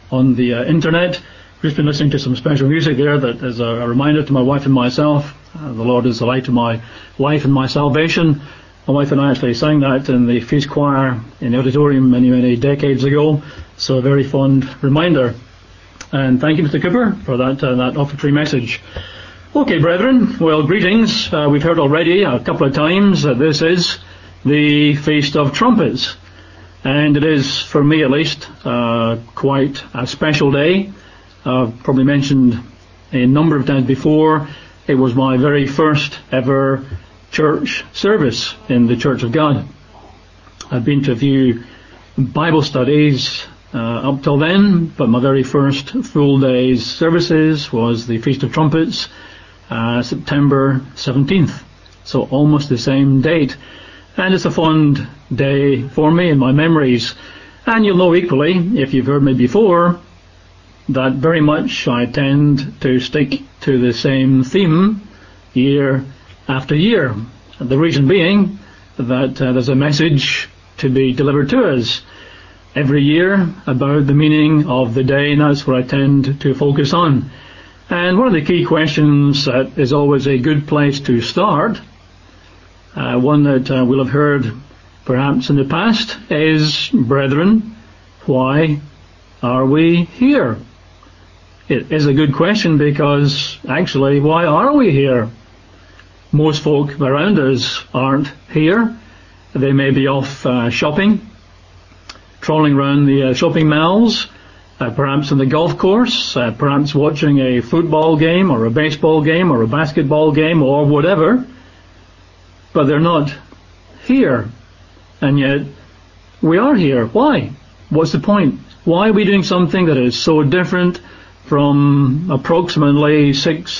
on the internet. We've just been listening to some special music there that is a reminder to my wife and myself. The Lord is the light of my life and my salvation. My wife and I actually sang that in the feast choir in the auditorium many, many decades ago. So a very fond reminder. And thank you, Mr. Cooper, for that offertory message. Okay, brethren, well, greetings. We've heard already a couple of times that this is the Feast of Trumpets. And it is, for me at least, quite a special day. I've probably mentioned a number of times before, it was my very first ever church service in the Church of God. I've been to a few Bible studies up till then, but my very first full day's services was the Feast of Trumpets, September 17th. So almost the same date. And it's a fond day for me in my memories. And you'll know equally, if you've heard me before, that very much I tend to stick to the same theme year after year. The reason being that there's a message to be delivered to us every year about the meaning of the day, and that's what I tend to focus on. And one of the key questions that is always a good place to start, one that we'll have heard perhaps in the past, is, brethren, why are we here? It is a good question because, actually, why are we here? Most folk around us aren't here. They may be off shopping, trawling around the shopping malls, perhaps on the golf course, perhaps watching a football game or a baseball game or a basketball game or whatever. But they're not here. And yet, we are here. Why? What's the point? Why are we doing something that is so different from approximately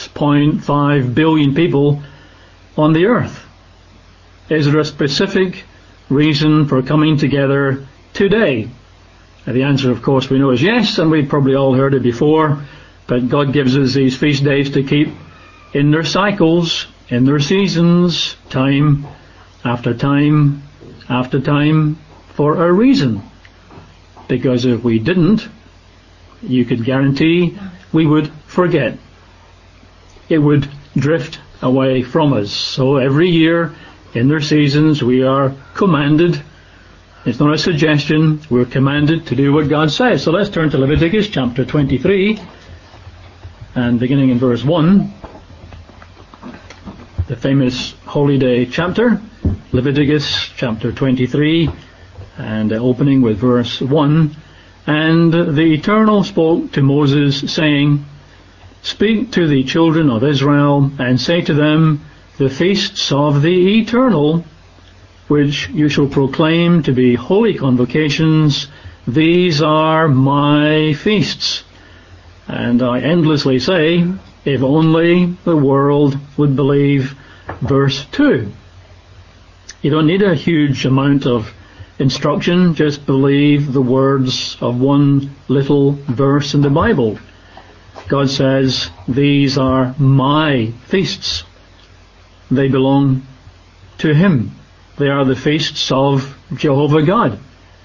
6.5 billion people on the earth? Is there a specific reason for coming together today? The answer, of course, we know is yes, and we've probably all heard it before, but God gives us these feast days to keep in their cycles, in their seasons, time after time after time, for a reason. Because if we didn't, you could guarantee we would forget. It would drift away from us. So every year, in their seasons, we are commanded. It's not a suggestion. We're commanded to do what God says. So let's turn to Leviticus chapter 23, and beginning in verse 1, the famous Holy Day chapter, Leviticus chapter 23, and opening with verse 1. And the Eternal spoke to Moses, saying, Speak to the children of Israel, and say to them, The feasts of the Eternal, which you shall proclaim to be holy convocations, these are my feasts. And I endlessly say, if only the world would believe verse 2. You don't need a huge amount of instruction, just believe the words of one little verse in the Bible. God says, these are my feasts. They belong to Him. They are the feasts of Jehovah God.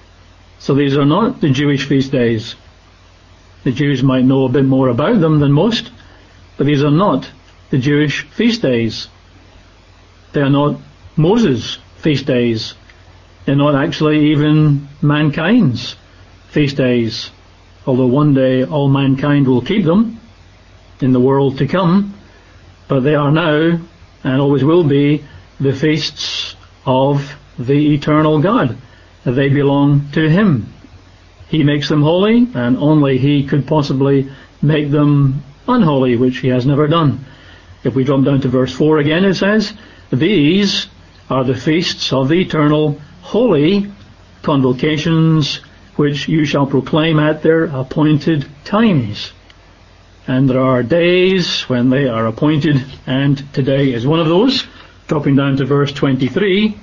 So these are not the Jewish feast days. The Jews might know a bit more about them than most, but these are not the Jewish feast days. They are not Moses' feast days. They're not actually even mankind's feast days, although one day all mankind will keep them in the world to come. But they are now, and always will be, the feasts of the eternal God. They belong to Him. He makes them holy, and only He could possibly make them unholy, which He has never done. If we drop down to verse 4 again, it says, These are the feasts of the eternal holy convocations, which you shall proclaim at their appointed times. And there are days when they are appointed, and today is one of those. Dropping down to verse 23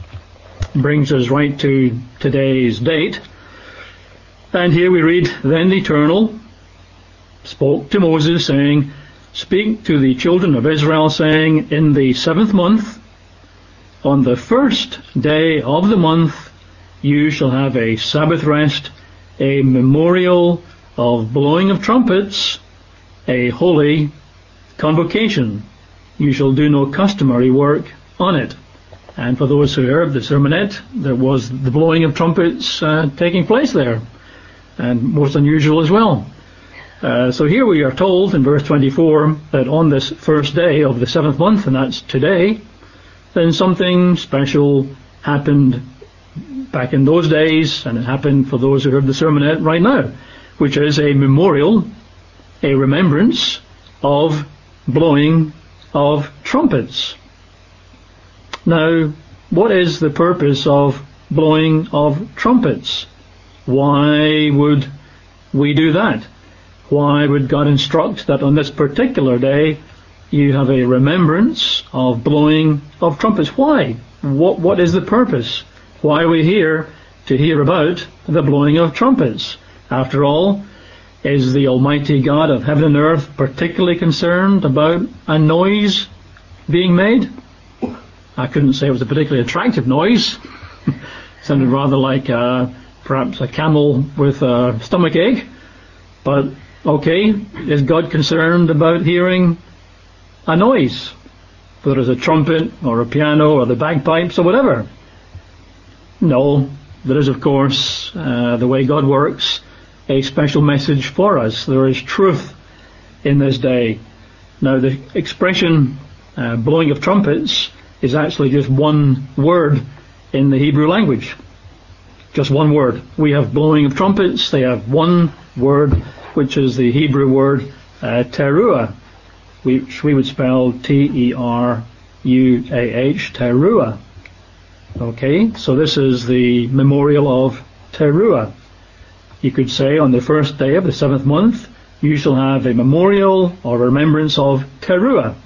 brings us right to today's date. And here we read, Then the Eternal spoke to Moses, saying, Speak to the children of Israel, saying, In the 7th month, on the 1st day of the month, you shall have a Sabbath rest, a memorial of blowing of trumpets, a holy convocation. You shall do no customary work on it. And for those who heard the sermonette, there was the blowing of trumpets taking place there, and most unusual as well. So here we are told in verse 24 that on this first day of the 7th month, and that's today, then something special happened back in those days, and it happened for those who heard the sermonette right now, which is a memorial, a remembrance of blowing of trumpets. Now, what is the purpose of blowing of trumpets? Why would we do that? Why would God instruct that on this particular day you have a remembrance of blowing of trumpets? Why? What is the purpose? Why are we here to hear about the blowing of trumpets? After all, is the Almighty God of heaven and earth particularly concerned about a noise being made? I couldn't say it was a particularly attractive noise. Sounded rather like perhaps a camel with a stomach ache. But okay, is God concerned about hearing a noise? Whether it's a trumpet or a piano or the bagpipes or whatever? No, there is of course, the way God works, a special message for us. There is truth in this day. Now the expression blowing of trumpets is actually just one word in the Hebrew language. Just one word. We have blowing of trumpets, they have one word, which is the Hebrew word teruah, which we would spell Teruah, teruah. Okay, so this is the memorial of teruah. You could say on the first day of the 7th month, you shall have a memorial or remembrance of teruah.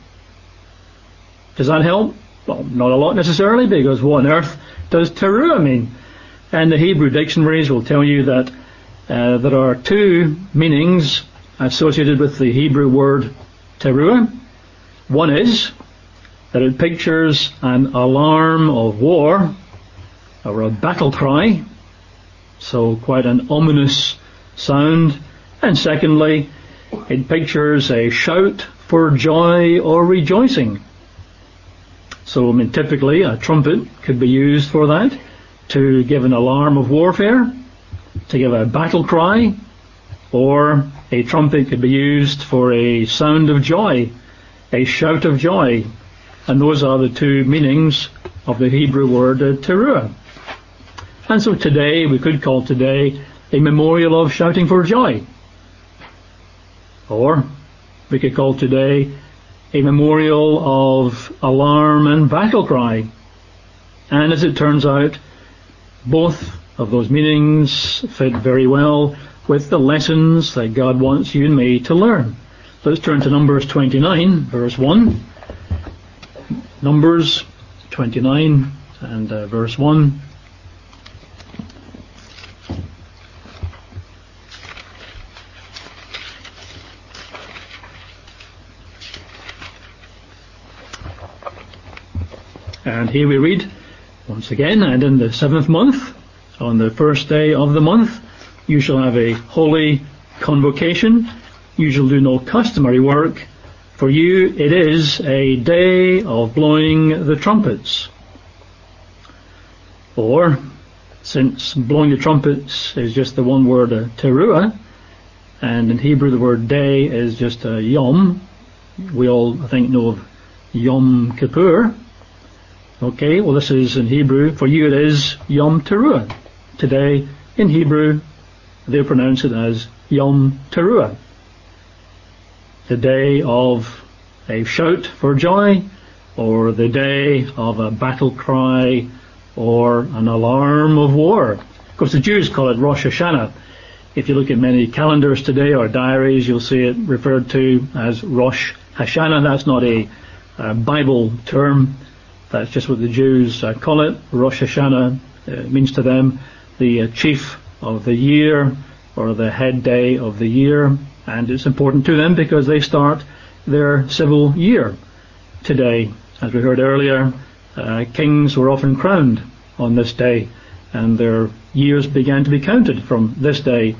Does that help? Well, not a lot necessarily, because what on earth does teruah mean? And the Hebrew dictionaries will tell you that there are two meanings associated with the Hebrew word teruah. One is that it pictures an alarm of war or a battle cry, so quite an ominous sound. And secondly, it pictures a shout for joy or rejoicing. So, typically a trumpet could be used for that, to give an alarm of warfare, to give a battle cry, or a trumpet could be used for a sound of joy, a shout of joy. And those are the two meanings of the Hebrew word teruah. And so today, we could call today a memorial of shouting for joy. Or we could call today a memorial of alarm and battle cry. And as it turns out, both of those meanings fit very well with the lessons that God wants you and me to learn. Let's turn to Numbers 29, verse 1. Numbers 29 and verse 1. And here we read, once again, and in the 7th month, on the first day of the month, you shall have a holy convocation. You shall do no customary work. For you it is a day of blowing the trumpets. Or, since blowing the trumpets is just the one word teruah, and in Hebrew the word day is just yom, we all, I think, know of Yom Kippur. Okay, well this is in Hebrew, for you it is Yom Teruah. Today, in Hebrew, they pronounce it as Yom Teruah. The day of a shout for joy, or the day of a battle cry, or an alarm of war. Of course, the Jews call it Rosh Hashanah. If you look at many calendars today or diaries, you'll see it referred to as Rosh Hashanah. That's not a Bible term. That's just what the Jews call it. Rosh Hashanah means to them the chief of the year, or the head day of the year. And it's important to them because they start their civil year today. As we heard earlier, kings were often crowned on this day, and their years began to be counted from this day.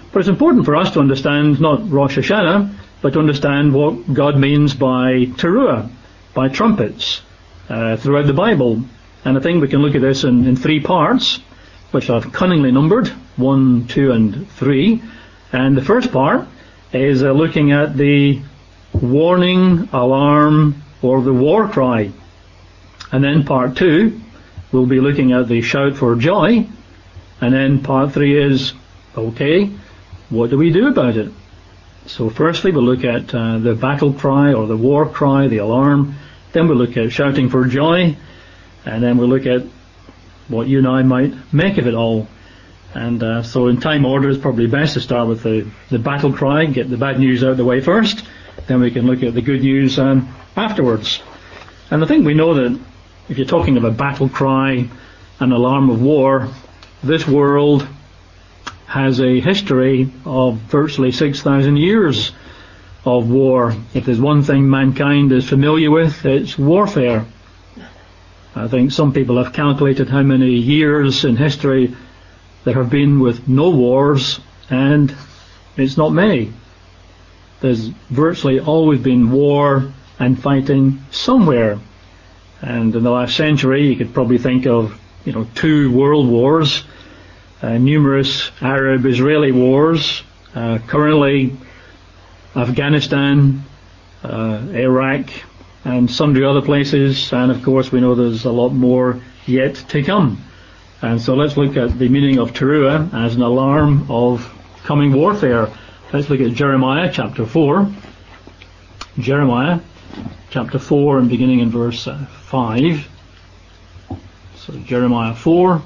But it's important for us to understand not Rosh Hashanah, but to understand what God means by teruah, by trumpets, throughout the Bible. And I think we can look at this in 3 parts, which I've cunningly numbered, 1, 2 and 3. And the first part is looking at the warning, alarm, or the war cry. And then part 2, we'll be looking at the shout for joy. And then part 3 is, okay, what do we do about it? So firstly we'll look at the battle cry or the war cry, the alarm. Then we'll look at shouting for joy. And then we'll look at what you and I might make of it all. And so in time order, it's probably best to start with the battle cry, get the bad news out of the way first. Then we can look at the good news afterwards. And I think we know that if you're talking of a battle cry, an alarm of war, this world has a history of virtually 6,000 years of war. If there's one thing mankind is familiar with, it's warfare. I think some people have calculated how many years in history there have been with no wars, and it's not many. There's virtually always been war and fighting somewhere. And in the last century, you could probably think of, 2 world wars, numerous Arab-Israeli wars, currently Afghanistan, Iraq, and sundry other places, and of course we know there's a lot more yet to come. And so let's look at the meaning of teruah as an alarm of coming warfare. Let's look at Jeremiah chapter 4. Jeremiah chapter 4 and beginning in verse 5. So Jeremiah 4.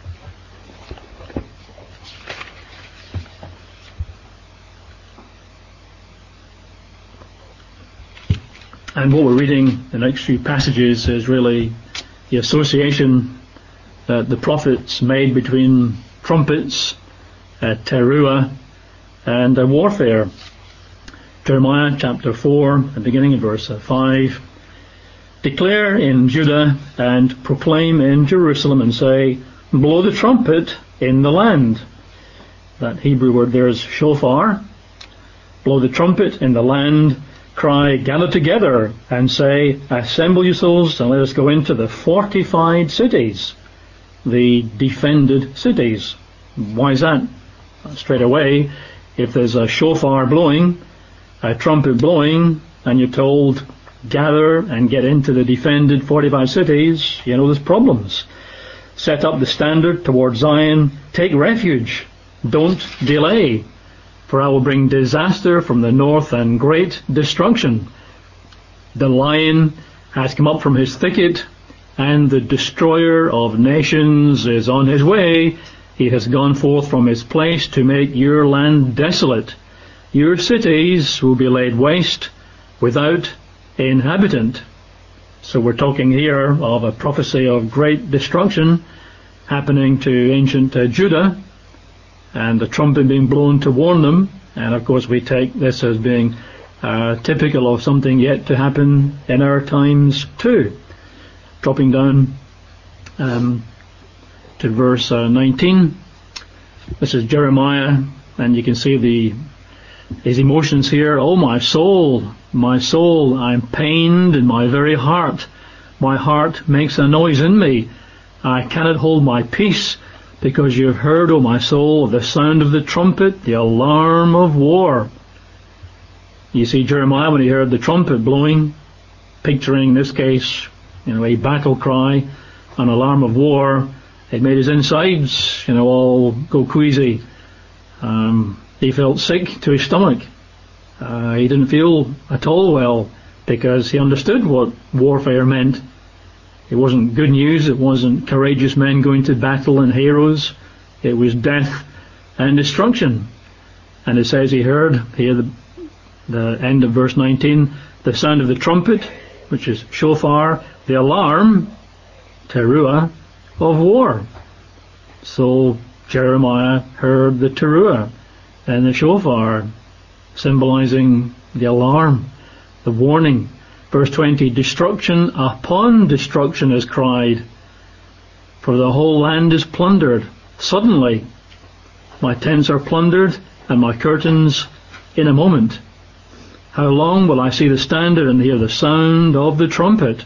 And what we're reading, the next few passages, is really the association that the prophets made between trumpets, teruah, and warfare. Jeremiah chapter 4, and beginning in verse 5. Declare in Judah and proclaim in Jerusalem and say, blow the trumpet in the land. That Hebrew word there is shofar. Blow the trumpet in the land. Cry, gather together, and say, assemble yourselves and let us go into the fortified cities, the defended cities. Why is that? Straight away, if there's a shofar blowing, a trumpet blowing, and you're told, gather and get into the defended fortified cities, there's problems. Set up the standard towards Zion, take refuge, don't delay. For I will bring disaster from the north and great destruction. The lion has come up from his thicket, and the destroyer of nations is on his way. He has gone forth from his place to make your land desolate. Your cities will be laid waste without inhabitant. So we're talking here of a prophecy of great destruction happening to ancient Judah, and the trumpet being blown to warn them. And of course we take this as being typical of something yet to happen in our times too. Dropping down to verse 19. This is Jeremiah, and you can see his emotions here. Oh, my soul, I'm pained in my very heart. My heart makes a noise in me. I cannot hold my peace, because you have heard, O my soul, the sound of the trumpet, the alarm of war. You see, Jeremiah, when he heard the trumpet blowing, picturing in this case, a battle cry, an alarm of war, it made his insides, all go queasy. He felt sick to his stomach. He didn't feel at all well, because he understood what warfare meant. It wasn't good news, it wasn't courageous men going to battle and heroes. It was death and destruction. And it says he heard, here the end of verse 19, the sound of the trumpet, which is shofar, the alarm, teruah, of war. So Jeremiah heard the teruah and the shofar, symbolizing the alarm, the warning. Verse 20, destruction upon destruction is cried, for the whole land is plundered. Suddenly, my tents are plundered, and my curtains in a moment. How long will I see the standard and hear the sound of the trumpet?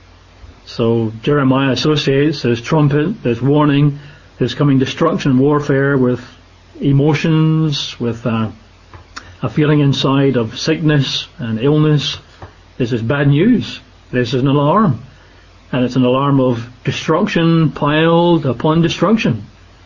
So Jeremiah associates this trumpet, this warning, this coming destruction, warfare with emotions, with a feeling inside of sickness and illness. This is bad news. This is an alarm. And it's an alarm of destruction piled upon destruction.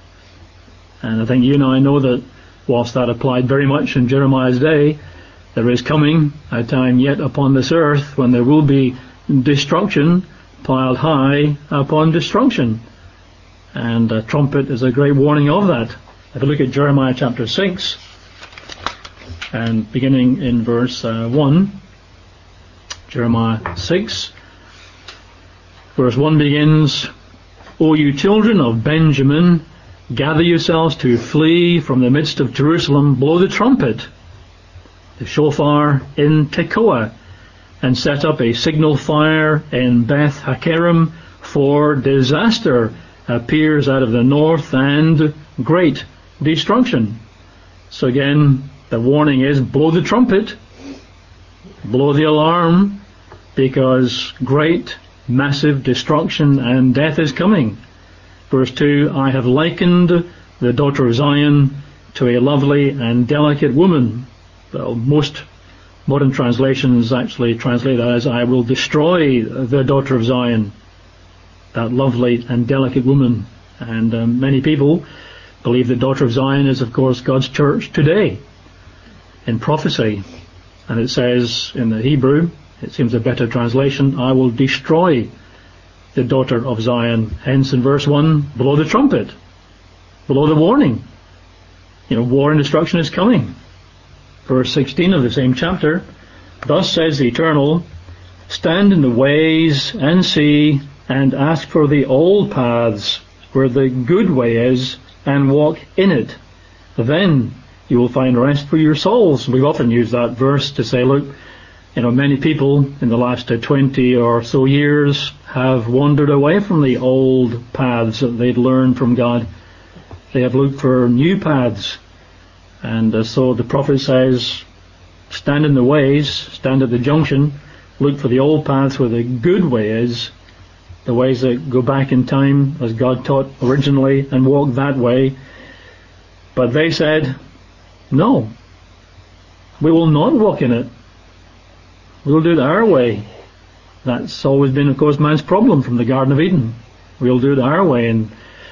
And I think you and I know that whilst that applied very much in Jeremiah's day, there is coming a time yet upon this earth when there will be destruction piled high upon destruction. And a trumpet is a great warning of that. If you look at Jeremiah chapter 6, and beginning in verse 1, Jeremiah 6, verse 1 begins, O you children of Benjamin, gather yourselves to flee from the midst of Jerusalem, blow the trumpet, the shofar in Tekoa, and set up a signal fire in Beth Hakerem, for disaster appears out of the north and great destruction. So again, the warning is blow the trumpet, blow the alarm, because great, massive destruction and death is coming. Verse 2, I have likened the daughter of Zion to a lovely and delicate woman. Well, most modern translations actually translate that as I will destroy the daughter of Zion, that lovely and delicate woman. And many people believe the daughter of Zion is, of course, God's church today in prophecy. And it says in the Hebrew, it seems a better translation, I will destroy the daughter of Zion. Hence in verse 1, blow the trumpet, blow the warning. War and destruction is coming. Verse 16 of the same chapter, thus says the Eternal, stand in the ways and see and ask for the old paths where the good way is and walk in it. Then you will find rest for your souls. We've often used that verse to say, look, many people in the last 20 or so years have wandered away from the old paths that they'd learned from God. They have looked for new paths. And so the prophet says, stand in the ways, stand at the junction, look for the old paths where the good way is, the ways that go back in time as God taught originally, and walk that way. But they said, no, we will not walk in it. We'll do it our way. That's always been, of course, man's problem from the Garden of Eden. We'll do it our way, and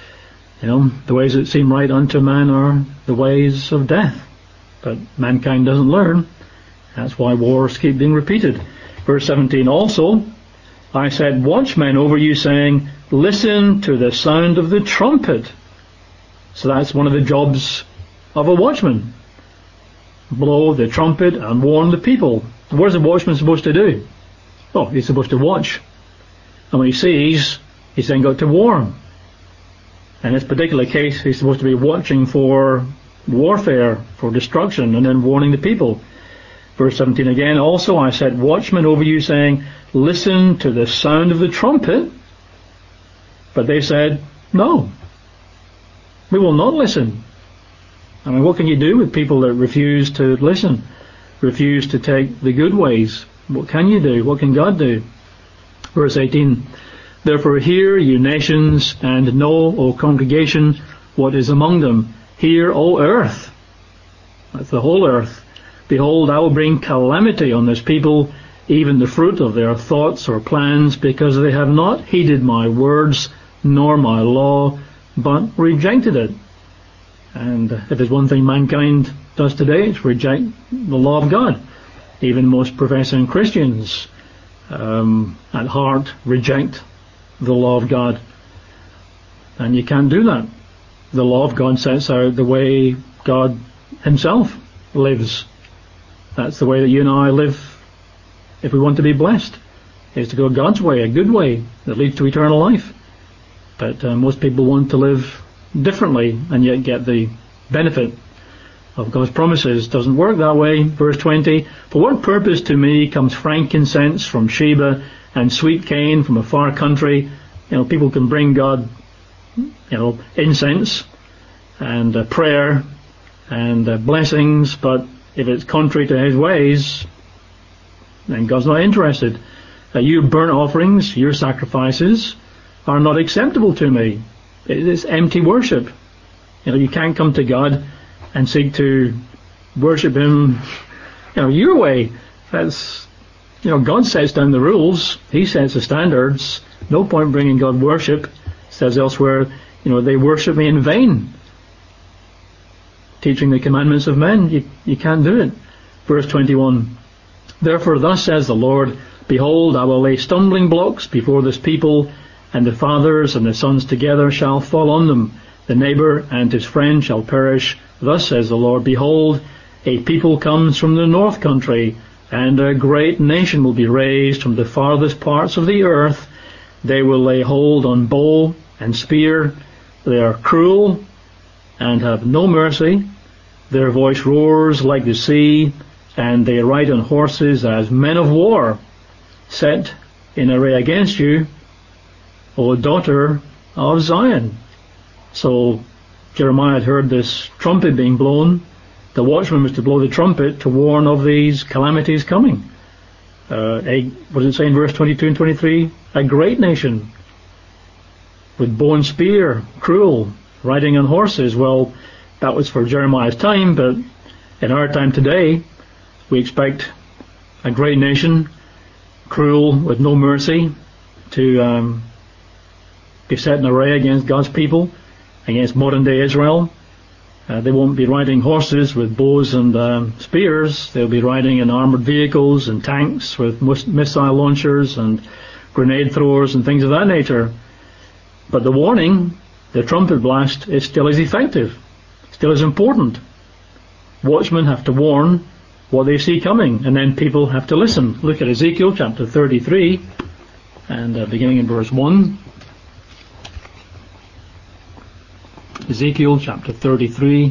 the ways that seem right unto man are the ways of death. But mankind doesn't learn. That's why wars keep being repeated. Verse 17 also, I set watchmen over you, saying, listen to the sound of the trumpet. So that's one of the jobs of a watchman. Blow the trumpet and warn the people. What is a watchman supposed to do? Oh, he's supposed to watch. And when he sees, he's then got to warn. In this particular case, he's supposed to be watching for warfare, for destruction, and then warning the people. Verse 17 again, also I set watchmen over you, saying, listen to the sound of the trumpet. But they said, no, we will not listen. I mean, what can you do with people that refuse to listen, refuse to take the good ways? What can you do? What can God do? Verse 18, therefore hear, you nations, and know, O congregation, what is among them. Hear, O earth. That's the whole earth. Behold, I will bring calamity on this people, even the fruit of their thoughts or plans, because they have not heeded my words, nor my law, but rejected it. And if there's one thing mankind does today, it's reject the law of God. Even most professing Christians at heart reject the law of God. And you can't do that. The law of God sets out the way God himself lives. That's the way that you and I live if we want to be blessed, is to go God's way, a good way that leads to eternal life. But most people want to live differently and yet get the benefit of God's promises. Doesn't work that way. Verse 20, for what purpose to me comes frankincense from Sheba and sweet cane from a far country? People can bring God, incense and prayer and blessings, but if it's contrary to his ways, then God's not interested. Your burnt offerings, your sacrifices are not acceptable to me. It is empty worship. You can't come to God and seek to worship him, your way. That's, God sets down the rules. He sets the standards. No point bringing God worship. It says elsewhere, they worship me in vain. Teaching the commandments of men, you can't do it. Verse 21, therefore thus says the Lord, behold, I will lay stumbling blocks before this people, and the fathers and the sons together shall fall on them. The neighbour and his friend shall perish. Thus says the Lord, behold, a people comes from the north country, and a great nation will be raised from the farthest parts of the earth. They will lay hold on bow and spear. They are cruel and have no mercy. Their voice roars like the sea, and they ride on horses as men of war, set in array against you, O daughter of Zion. So Jeremiah had heard this trumpet being blown. The watchman was to blow the trumpet to warn of these calamities coming. What does it say in verse 22 and 23? A great nation with bow and spear, cruel, riding on horses. Well, that was for Jeremiah's time, but in our time today, we expect a great nation, cruel, with no mercy, to be set in array against God's people, against modern-day Israel. They won't be riding horses with bows and spears. They'll be riding in armoured vehicles and tanks with missile launchers and grenade throwers and things of that nature. But the warning, the trumpet blast, is still as effective, still as important. Watchmen have to warn what they see coming, and then people have to listen. Look at Ezekiel chapter 33, and beginning in verse 1. Ezekiel chapter 33.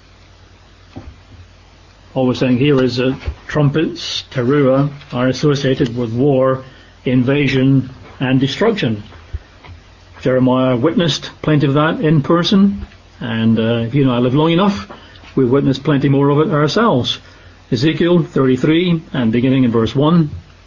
All we're saying here is that trumpets, teruah, are associated with war, invasion, and destruction. Jeremiah witnessed plenty of that in person, and if you and I live long enough, we've witnessed plenty more of it ourselves. Ezekiel 33, and beginning in verse 1.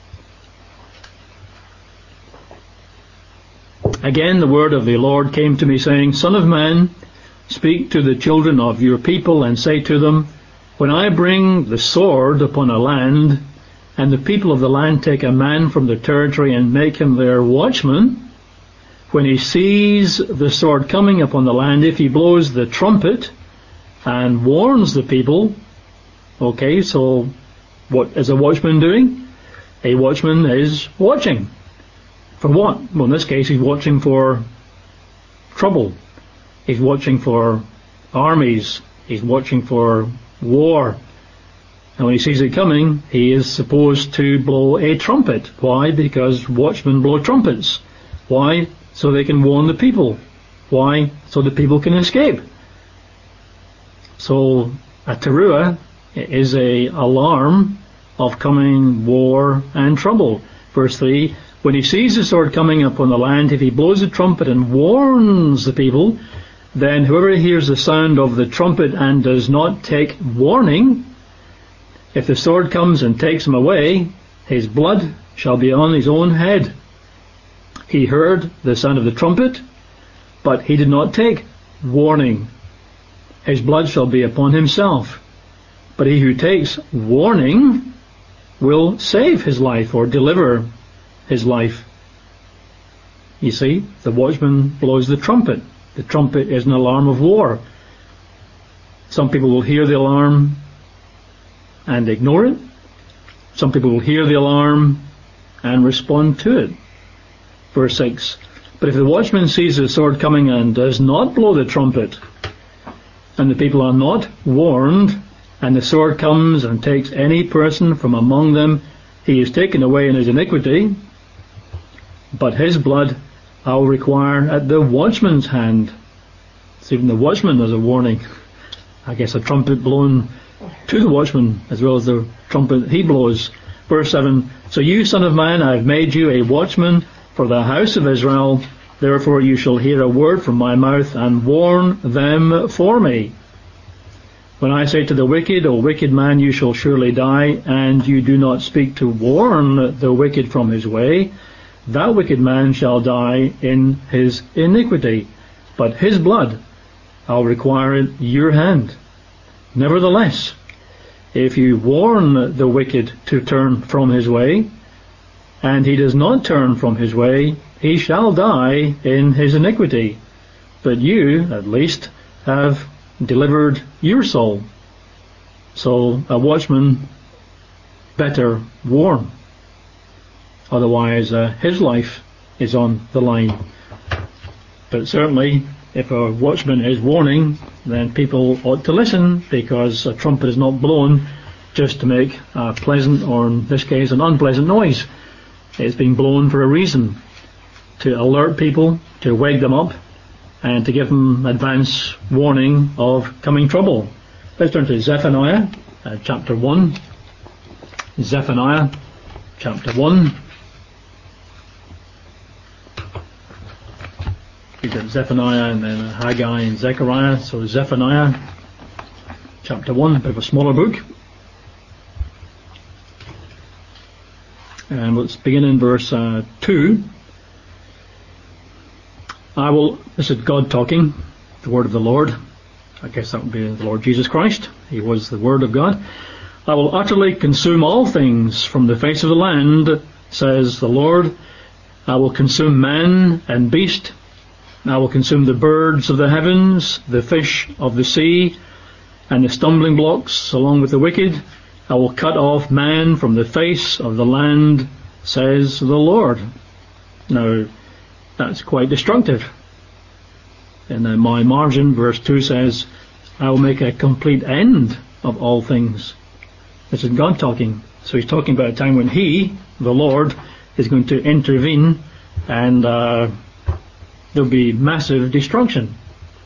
Again the word of the Lord came to me, saying, Son of man, speak to the children of your people, and say to them, when I bring the sword upon a land, and the people of the land take a man from the territory and make him their watchman, when he sees the sword coming upon the land, if he blows the trumpet and warns the people. Okay, so what is a watchman doing? A watchman is watching. For what? Well, in this case, he's watching for trouble. He's watching for armies. He's watching for war. And when he sees it coming, he is supposed to blow a trumpet. Why? Because watchmen blow trumpets. Why? So they can warn the people. Why? So the people can escape. So a teruah is a alarm of coming war and trouble. Verse 3, when he sees the sword coming upon the land, if he blows the trumpet and warns the people, then whoever hears the sound of the trumpet and does not take warning, if the sword comes and takes him away, his blood shall be on his own head. He heard the sound of the trumpet, but he did not take warning. His blood shall be upon himself. But he who takes warning will save his life or deliver his life. You see, the watchman blows the trumpet. The trumpet is an alarm of war. Some people will hear the alarm and ignore it. Some people will hear the alarm and respond to it. Verse 6, but if the watchman sees the sword coming and does not blow the trumpet, and the people are not warned, and the sword comes and takes any person from among them, he is taken away in his iniquity, but his blood I will require at the watchman's hand. So even the watchman has a warning. I guess a trumpet blown to the watchman as well as the trumpet he blows. Verse 7, so you, son of man, I have made you a watchman for the house of Israel. Therefore you shall hear a word from my mouth and warn them for me. When I say to the wicked, O wicked man, you shall surely die, and you do not speak to warn the wicked from his way, that wicked man shall die in his iniquity, but his blood I'll require at your hand. Nevertheless, if you warn the wicked to turn from his way, and he does not turn from his way, he shall die in his iniquity. But you, at least, have delivered your soul. So a watchman better warn. Otherwise, his life is on the line. But certainly, if a watchman is warning, then people ought to listen, because a trumpet is not blown just to make a pleasant, or in this case, an unpleasant noise. It's being blown for a reason, to alert people, to wake them up, and to give them advance warning of coming trouble. Let's turn to Zephaniah chapter 1. Zephaniah chapter 1. We've got Zephaniah and then Haggai and Zechariah. So Zephaniah chapter 1, a bit of a smaller book. And let's begin in verse 2. This is God talking, the word of the Lord. I guess that would be the Lord Jesus Christ. He was the word of God. I will utterly consume all things from the face of the land, says the Lord. I will consume man and beast. I will consume the birds of the heavens, the fish of the sea, and the stumbling blocks along with the wicked. I will cut off man from the face of the land, says the Lord. Now, that's quite destructive. And then my margin, verse 2 says, I will make a complete end of all things. This is God talking. So he's talking about a time when he, the Lord, is going to intervene, and there'll be massive destruction.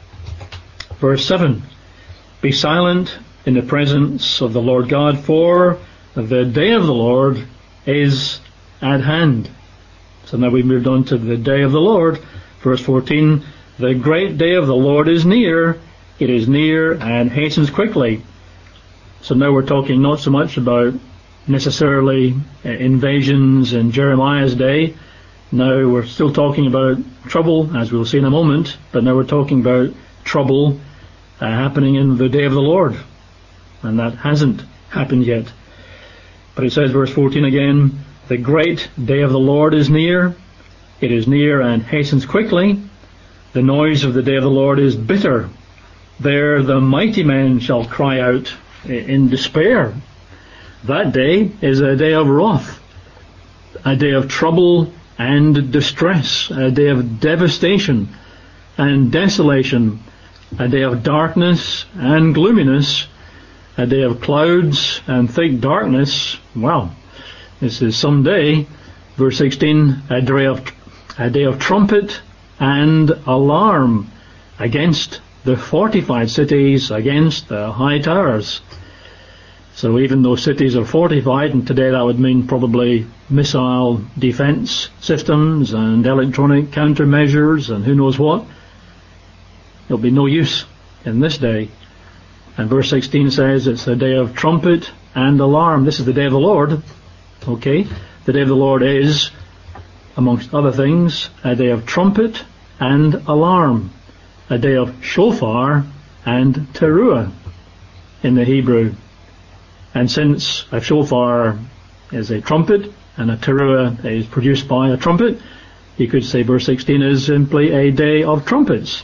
Verse 7, be silent in the presence of the Lord God, for the day of the Lord is at hand. So now we've moved on to the day of the Lord. Verse 14, the great day of the Lord is near. It is near and hastens quickly. So now we're talking not so much about necessarily invasions in Jeremiah's day. Now we're still talking about trouble, as we'll see in a moment, but now we're talking about trouble happening in the day of the Lord. And that hasn't happened yet. But it says, verse 14 again, the great day of the Lord is near. It is near and hastens quickly. The noise of the day of the Lord is bitter. There the mighty men shall cry out in despair. That day is a day of wrath, a day of trouble and distress, a day of devastation and desolation, a day of darkness and gloominess, a day of clouds and thick darkness. Wow, this is some day. Verse 16, a day of trumpet and alarm against the fortified cities, against the high towers. So even though cities are fortified, and today that would mean probably missile defense systems and electronic countermeasures and who knows what, there'll be no use in this day. And verse 16 says it's a day of trumpet and alarm. This is the day of the Lord. Okay, the day of the Lord is, amongst other things, a day of trumpet and alarm, a day of shofar and teruah in the Hebrew. And since a shofar is a trumpet and a teruah is produced by a trumpet, you could say verse 16 is simply a day of trumpets.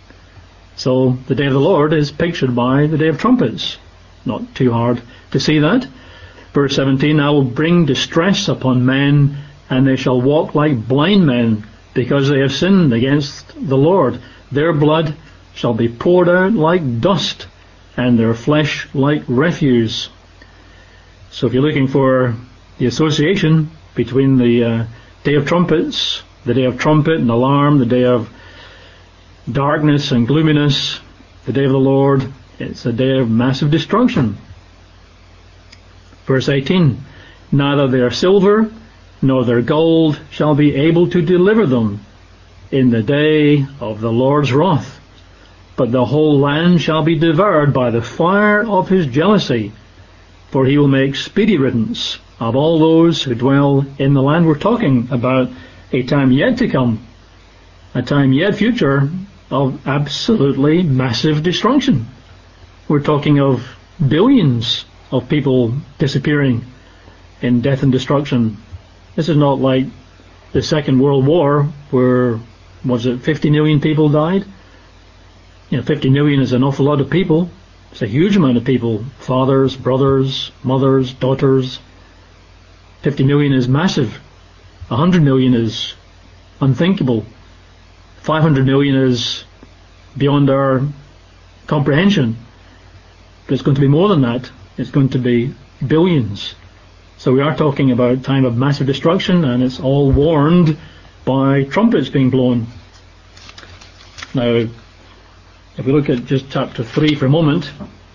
So the day of the Lord is pictured by the day of trumpets. Not too hard to see that. Verse 17, I will bring distress upon men, and they shall walk like blind men, because they have sinned against the Lord. Their blood shall be poured out like dust, and their flesh like refuse. So if you're looking for the association between the day of trumpets, the day of trumpet and alarm, the day of darkness and gloominess, the day of the Lord, it's a day of massive destruction. Verse 18, neither their silver nor their gold shall be able to deliver them in the day of the Lord's wrath. but the whole land shall be devoured by the fire of his jealousy, for he will make speedy riddance of all those who dwell in the land. We're talking about a time yet to come, a time yet future of absolutely massive destruction. We're talking of billions of people disappearing in death and destruction. This is not like the Second World War, where, 50 million people died? 50 million is an awful lot of people. It's a huge amount of people. Fathers, brothers, mothers, daughters. 50 million is massive. 100 million is unthinkable. 500 million is beyond our comprehension. But it's going to be more than that. It's going to be billions. So we are talking about a time of massive destruction, and it's all warned by trumpets being blown. Now, if we look at just chapter 3 for a moment,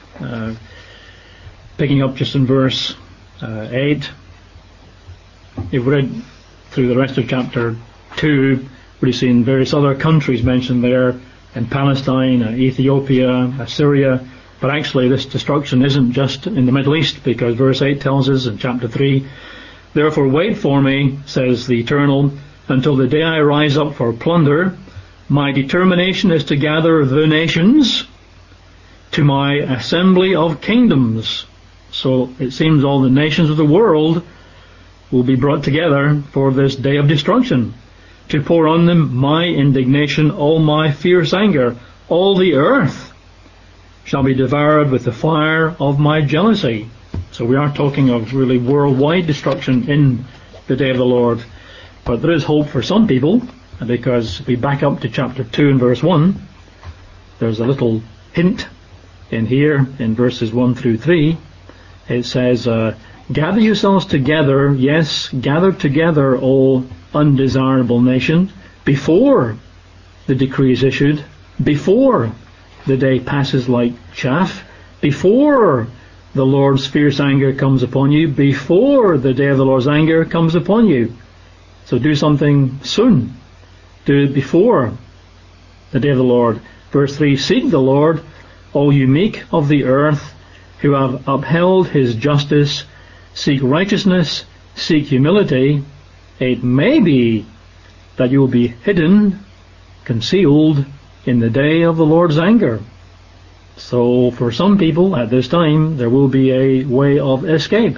picking up just in verse 8, you've read through the rest of chapter 2, where you've seen various other countries mentioned there, in Palestine, Ethiopia, Assyria. But actually this destruction isn't just in the Middle East, because verse 8 tells us in chapter 3, "Therefore wait for me, says the Eternal, until the day I rise up for plunder. My determination is to gather the nations to my assembly of kingdoms." So it seems all the nations of the world will be brought together for this day of destruction, to pour on them my indignation, all my fierce anger. All the earth shall be devoured with the fire of my jealousy. So we are talking of really worldwide destruction in the day of the Lord. But there is hope for some people, because if we back up to chapter 2 and verse 1, there's a little hint in here in verses 1 through 3. It says, "Gather yourselves together, yes, gather together, O undesirable nation, before the decree is issued, before the day passes like chaff, before the Lord's fierce anger comes upon you, before the day of the Lord's anger comes upon you." So do something soon. Do it before the day of the Lord. Verse 3, "Seek the Lord, all you meek of the earth, who have upheld his justice. Seek righteousness, seek humility. It may be that you will be hidden, concealed in the day of the Lord's anger." So for some people at this time there will be a way of escape.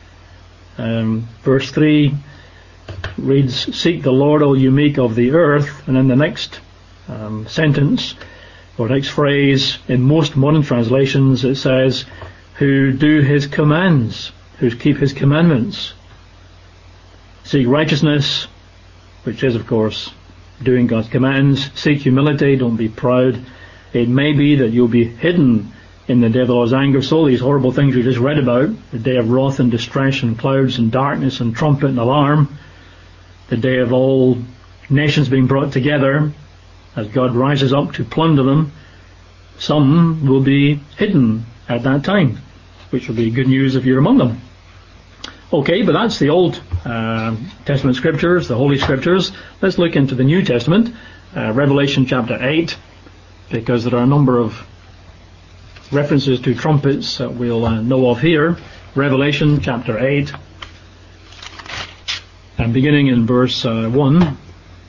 Verse 3 reads, "Seek the Lord, all you meek of the earth," and then the next sentence or next phrase in most modern translations it says, "Who do his commands," who keep his commandments. Seek righteousness, which is of course doing God's commands. Seek humility, don't be proud. It may be that you'll be hidden in the day of the Lord's anger. So these horrible things we just read about, the day of wrath and distress and clouds and darkness and trumpet and alarm, the day of all nations being brought together as God rises up to plunder them, some will be hidden at that time, which will be good news if you're among them. Okay, but that's the Old Testament scriptures, the Holy Scriptures. Let's look into the New Testament, Revelation chapter 8, because there are a number of references to trumpets that we'll know of here. Revelation chapter 8, and beginning in verse 1.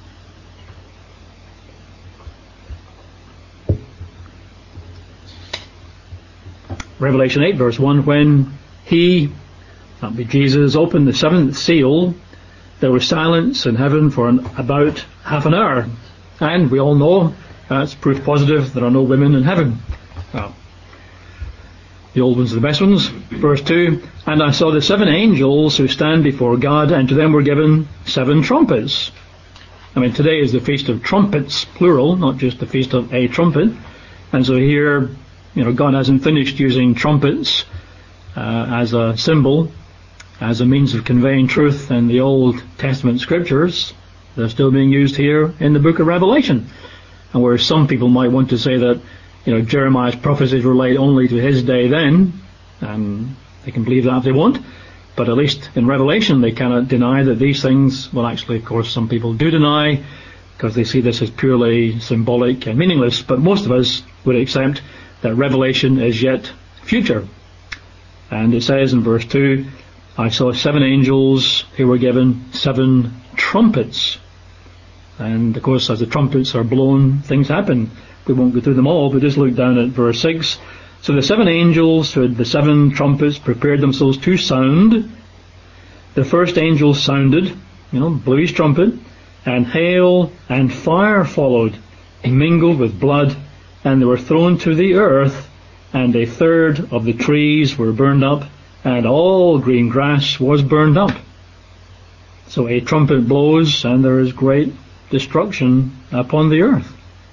Revelation 8, verse 1, "When he," that be Jesus, "opened the seventh seal, there was silence in heaven for about half an hour." And we all know that's proof positive there are no women in heaven. Well, the old ones are the best ones. Verse 2, "And I saw the 7 angels who stand before God, and to them were given 7 trumpets." I mean, today is the Feast of Trumpets, plural, not just the Feast of a Trumpet. And so here, God hasn't finished using trumpets as a symbol, as a means of conveying truth in the Old Testament scriptures. They're still being used here in the book of Revelation. And where some people might want to say that, Jeremiah's prophecies relate only to his day then, and they can believe that if they want, but at least in Revelation they cannot deny that these things, well actually of course some people do deny, because they see this as purely symbolic and meaningless, but most of us would accept that Revelation is yet future. And it says in verse 2, I saw 7 angels who were given 7 trumpets. And of course, as the trumpets are blown, things happen. We won't go through them all, but just look down at verse 6. So the 7 angels who had the 7 trumpets prepared themselves to sound. The first angel sounded, blew his trumpet, and hail and fire followed, mingled with blood, and they were thrown to the earth, and 1/3 of the trees were burned up, and all green grass was burned up. So a trumpet blows, and there is great destruction upon the earth.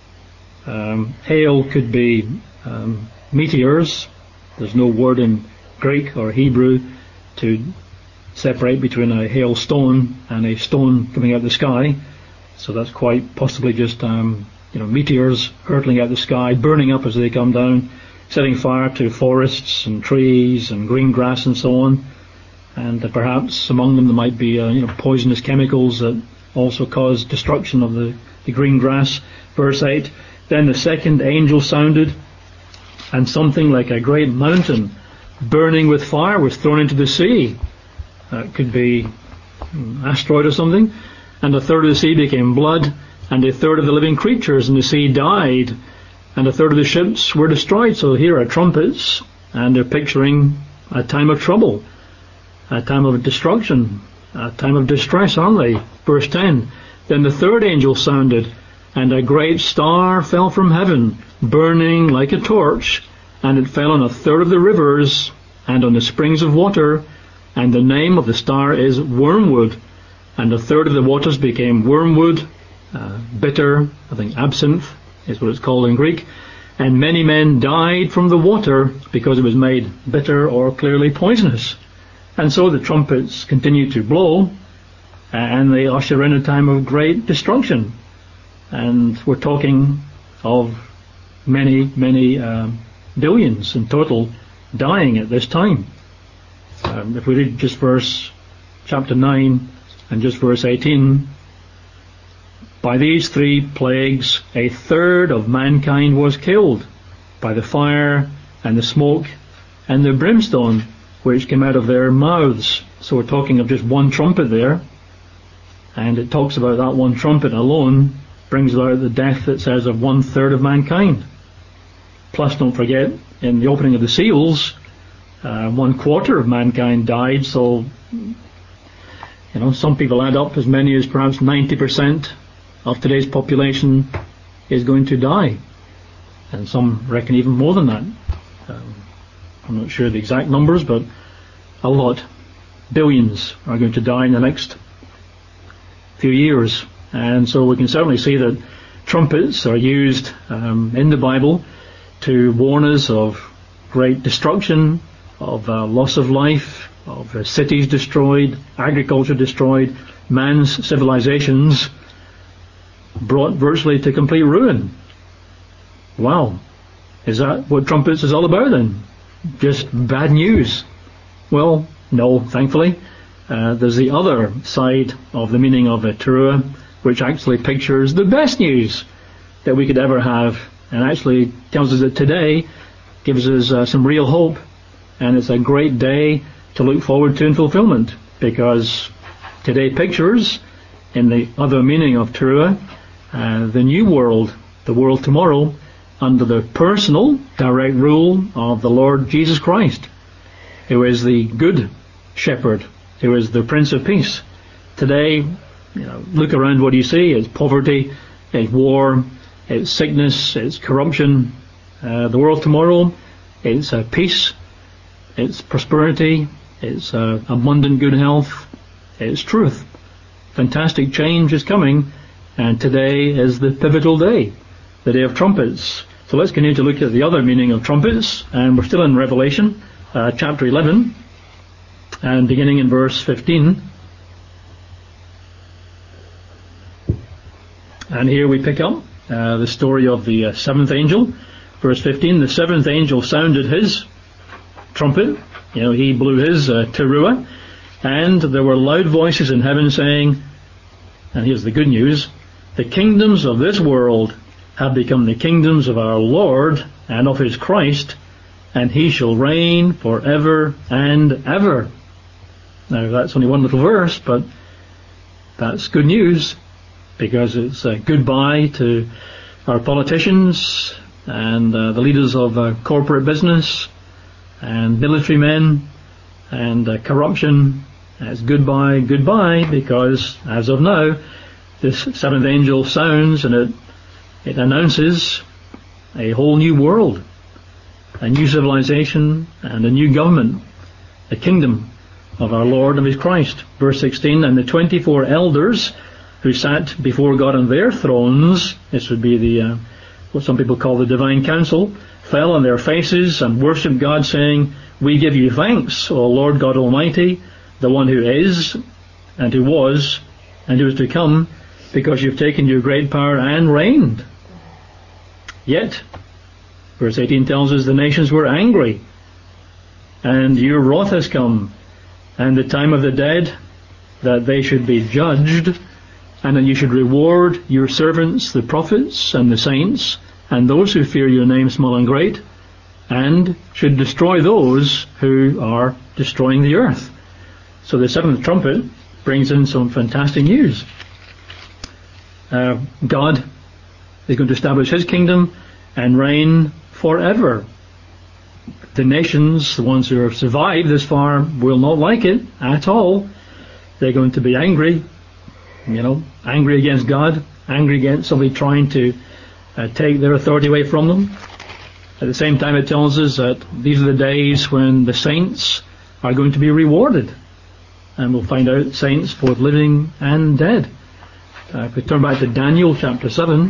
Hail could be meteors. There's no word in Greek or Hebrew to separate between a hailstone and a stone coming out of the sky. So that's quite possibly just meteors hurtling out of the sky, burning up as they come down, setting fire to forests and trees and green grass and so on. And perhaps among them there might be poisonous chemicals that also cause destruction of the green grass. Verse 8, then the second angel sounded, and something like a great mountain burning with fire was thrown into the sea. It could be an asteroid or something. And 1/3 of the sea became blood, and 1/3 of the living creatures in the sea died, and 1/3 of the ships were destroyed. So here are trumpets, and they're picturing a time of trouble, a time of destruction, a time of distress, aren't they? Verse 10, then the 3rd angel sounded, and a great star fell from heaven, burning like a torch, and it fell on 1/3 of the rivers and on the springs of water, and the name of the star is Wormwood, and 1/3 of the waters became wormwood, bitter, I think absinthe is what it's called in Greek, and many men died from the water because it was made bitter or clearly poisonous. And so the trumpets continue to blow, and they usher in a time of great destruction. And we're talking of many billions in total dying at this time. If we read just chapter 9 and just verse 18, by these 3 plagues 1/3 of mankind was killed, by the fire and the smoke and the brimstone which came out of their mouths. So we're talking of just one trumpet there, and it talks about that one trumpet alone brings about the death, it says, of 1/3 of mankind. Plus, don't forget, in the opening of the seals, 1/4 of mankind died. So some people add up as many as perhaps 90% of today's population is going to die, and some reckon even more than that. I'm not sure the exact numbers, but a lot, billions, are going to die in the next few years. And so we can certainly see that trumpets are used in the Bible to warn us of great destruction, of loss of life, of cities destroyed, agriculture destroyed, man's civilizations brought virtually to complete ruin. Wow. Is that what trumpets is all about then? Just bad news? Well, no, thankfully. There's the other side of the meaning of teruah, which actually pictures the best news that we could ever have, and actually tells us that today gives us some real hope, and it's a great day to look forward to in fulfillment, because today pictures, in the other meaning of teruah, the new world, the world tomorrow, under the personal, direct rule of the Lord Jesus Christ, who is the good shepherd, who is the Prince of Peace. Today, look around, what do you see? It's poverty, it's war, it's sickness, it's corruption. The world tomorrow, it's peace, it's prosperity, it's abundant good health, it's truth. Fantastic change is coming, and today is the pivotal day, the day of trumpets. So let's continue to look at the other meaning of trumpets, and we're still in Revelation, chapter 11, and beginning in verse 15. And here we pick up the story of the 7th angel. Verse 15, the 7th angel sounded his trumpet, he blew his teruah, and there were loud voices in heaven saying, and here's the good news, the kingdoms of this world have become the kingdoms of our Lord and of his Christ, and he shall reign forever and ever. Now that's only one little verse, but that's good news, because it's a goodbye to our politicians and the leaders of corporate business and military men and corruption. It's goodbye, because as of now, this seventh angel sounds, and it announces a whole new world, a new civilization, and a new government, the kingdom of our Lord and his Christ. Verse 16, and the 24 elders who sat before God on their thrones, this would be the what some people call the divine council, fell on their faces and worshipped God, saying, we give you thanks, O Lord God Almighty, the one who is, and who was, and who is to come, because you've taken your great power and reigned. Yet, verse 18 tells us the nations were angry, and your wrath has come, and the time of the dead, that they should be judged, and that you should reward your servants, the prophets and the saints, and those who fear your name, small and great, and should destroy those who are destroying the earth. So the seventh trumpet brings in some fantastic news. God is going to establish his kingdom and reign forever. The nations, the ones who have survived this far, will not like it at all. They're going to be angry, angry against God, angry against somebody trying to take their authority away from them. At the same time, it tells us that these are the days when the saints are going to be rewarded. And we'll find out saints both living and dead. If we turn back to Daniel chapter 7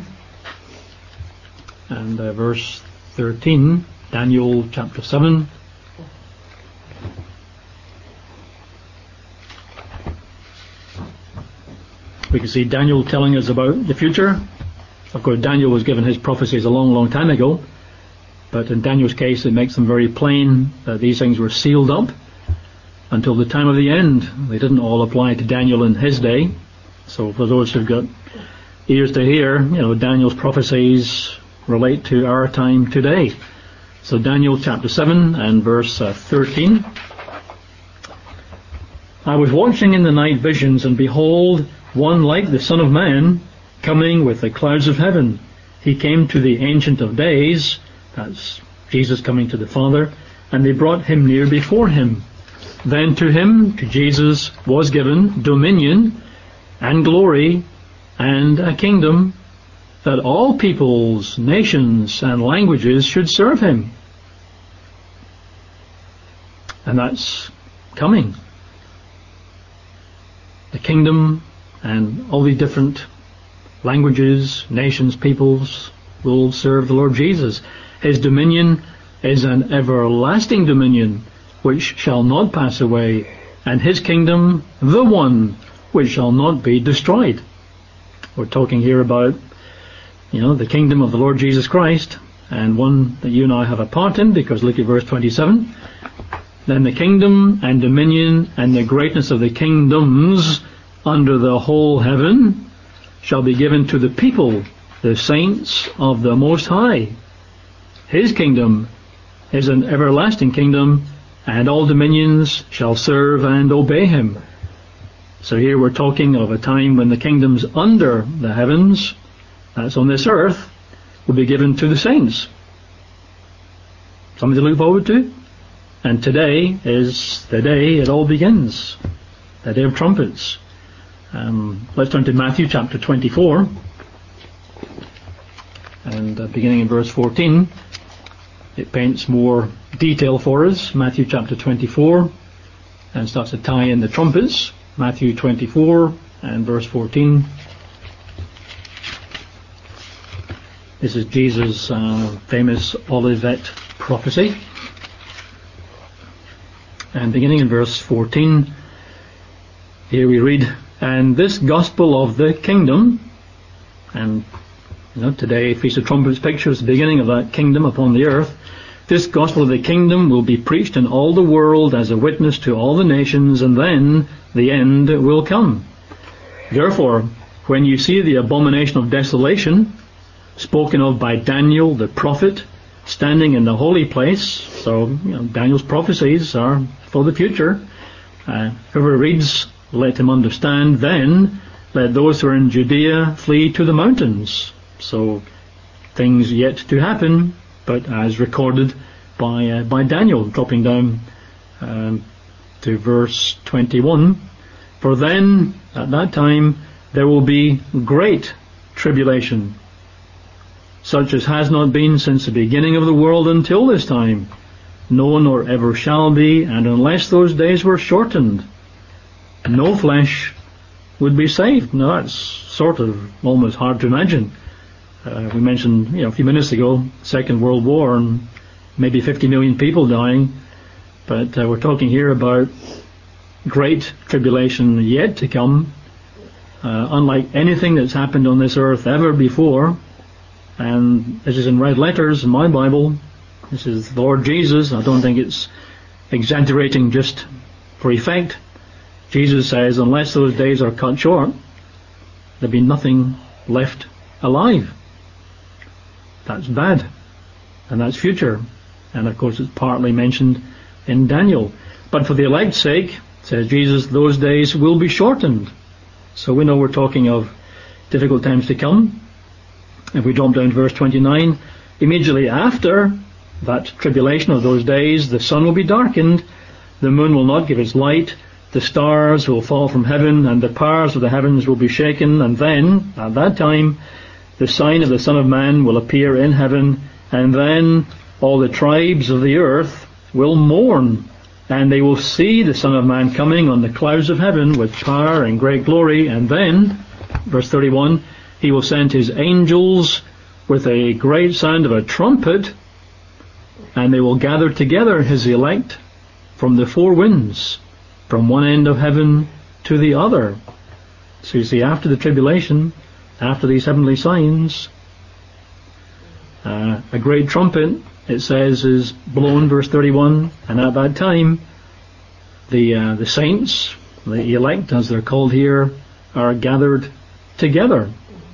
and verse 13, Daniel chapter 7. We can see Daniel telling us about the future. Of course, Daniel was given his prophecies a long, long time ago, but in Daniel's case it makes them very plain that these things were sealed up until the time of the end. They didn't all apply to Daniel in his day. So for those who've got ears to hear, Daniel's prophecies relate to our time today. So Daniel chapter 7 and verse 13. I was watching in the night visions, and behold, one like the Son of Man, coming with the clouds of heaven. He came to the Ancient of Days, that's Jesus coming to the Father, and they brought him near before him. Then to him, to Jesus, was given dominion and glory and a kingdom, that all peoples, nations, and languages should serve him. And that's coming. The kingdom and all the different languages, nations, peoples will serve the Lord Jesus. His dominion is an everlasting dominion which shall not pass away, and his kingdom the one which shall not be destroyed. We're talking here about, the kingdom of the Lord Jesus Christ, and one that you and I have a part in, because look at verse 27. Then the kingdom and dominion and the greatness of the kingdoms under the whole heaven shall be given to the people, the saints of the Most High. His kingdom is an everlasting kingdom, and all dominions shall serve and obey him. So here we're talking of a time when the kingdoms under the heavens, that's on this earth, will be given to the saints. Something to look forward to. And today is the day it all begins, the day of trumpets. Let's turn to Matthew chapter 24, and beginning in verse 14, it paints more detail for us. Matthew chapter 24, and starts to tie in the trumpets. Matthew 24 and verse 14. This is Jesus' famous Olivet prophecy. And beginning in verse 14, here we read, and this gospel of the kingdom, and today Feast of Trumpets pictures the beginning of that kingdom upon the earth. This gospel of the kingdom will be preached in all the world as a witness to all the nations, and then the end will come. Therefore, when you see the abomination of desolation, spoken of by Daniel the prophet, standing in the holy place. So, Daniel's prophecies are for the future. Whoever reads, let him understand. Then let those who are in Judea flee to the mountains. So, things yet to happen, but as recorded by Daniel, dropping down to verse 21. For then, at that time, there will be great tribulation, such as has not been since the beginning of the world until this time, no, nor ever shall be, and unless those days were shortened, no flesh would be saved. Now that's sort of almost hard to imagine. We mentioned, a few minutes ago, Second World War and maybe 50 million people dying, but we're talking here about great tribulation yet to come, unlike anything that's happened on this earth ever before. And this is in red letters in my Bible. This is the Lord Jesus. I don't think it's exaggerating just for effect. Jesus says, unless those days are cut short, there'll be nothing left alive. That's bad, and that's future, and of course it's partly mentioned in Daniel. But for the elect's sake, says Jesus, those days will be shortened. So we know we're talking of difficult times to come. If we jump down to verse 29, immediately after that tribulation of those days, the sun will be darkened, the moon will not give its light, the stars will fall from heaven, and the powers of the heavens will be shaken, and then, at that time, the sign of the Son of Man will appear in heaven, and then all the tribes of the earth will mourn, and they will see the Son of Man coming on the clouds of heaven with power and great glory. And then, verse 31, he will send his angels with a great sound of a trumpet, and they will gather together his elect from the four winds, from one end of heaven to the other. So you see, after the tribulation, after these heavenly signs, a great trumpet, it says, is blown, verse 31, and at that time the saints, the elect as they're called here, are gathered together.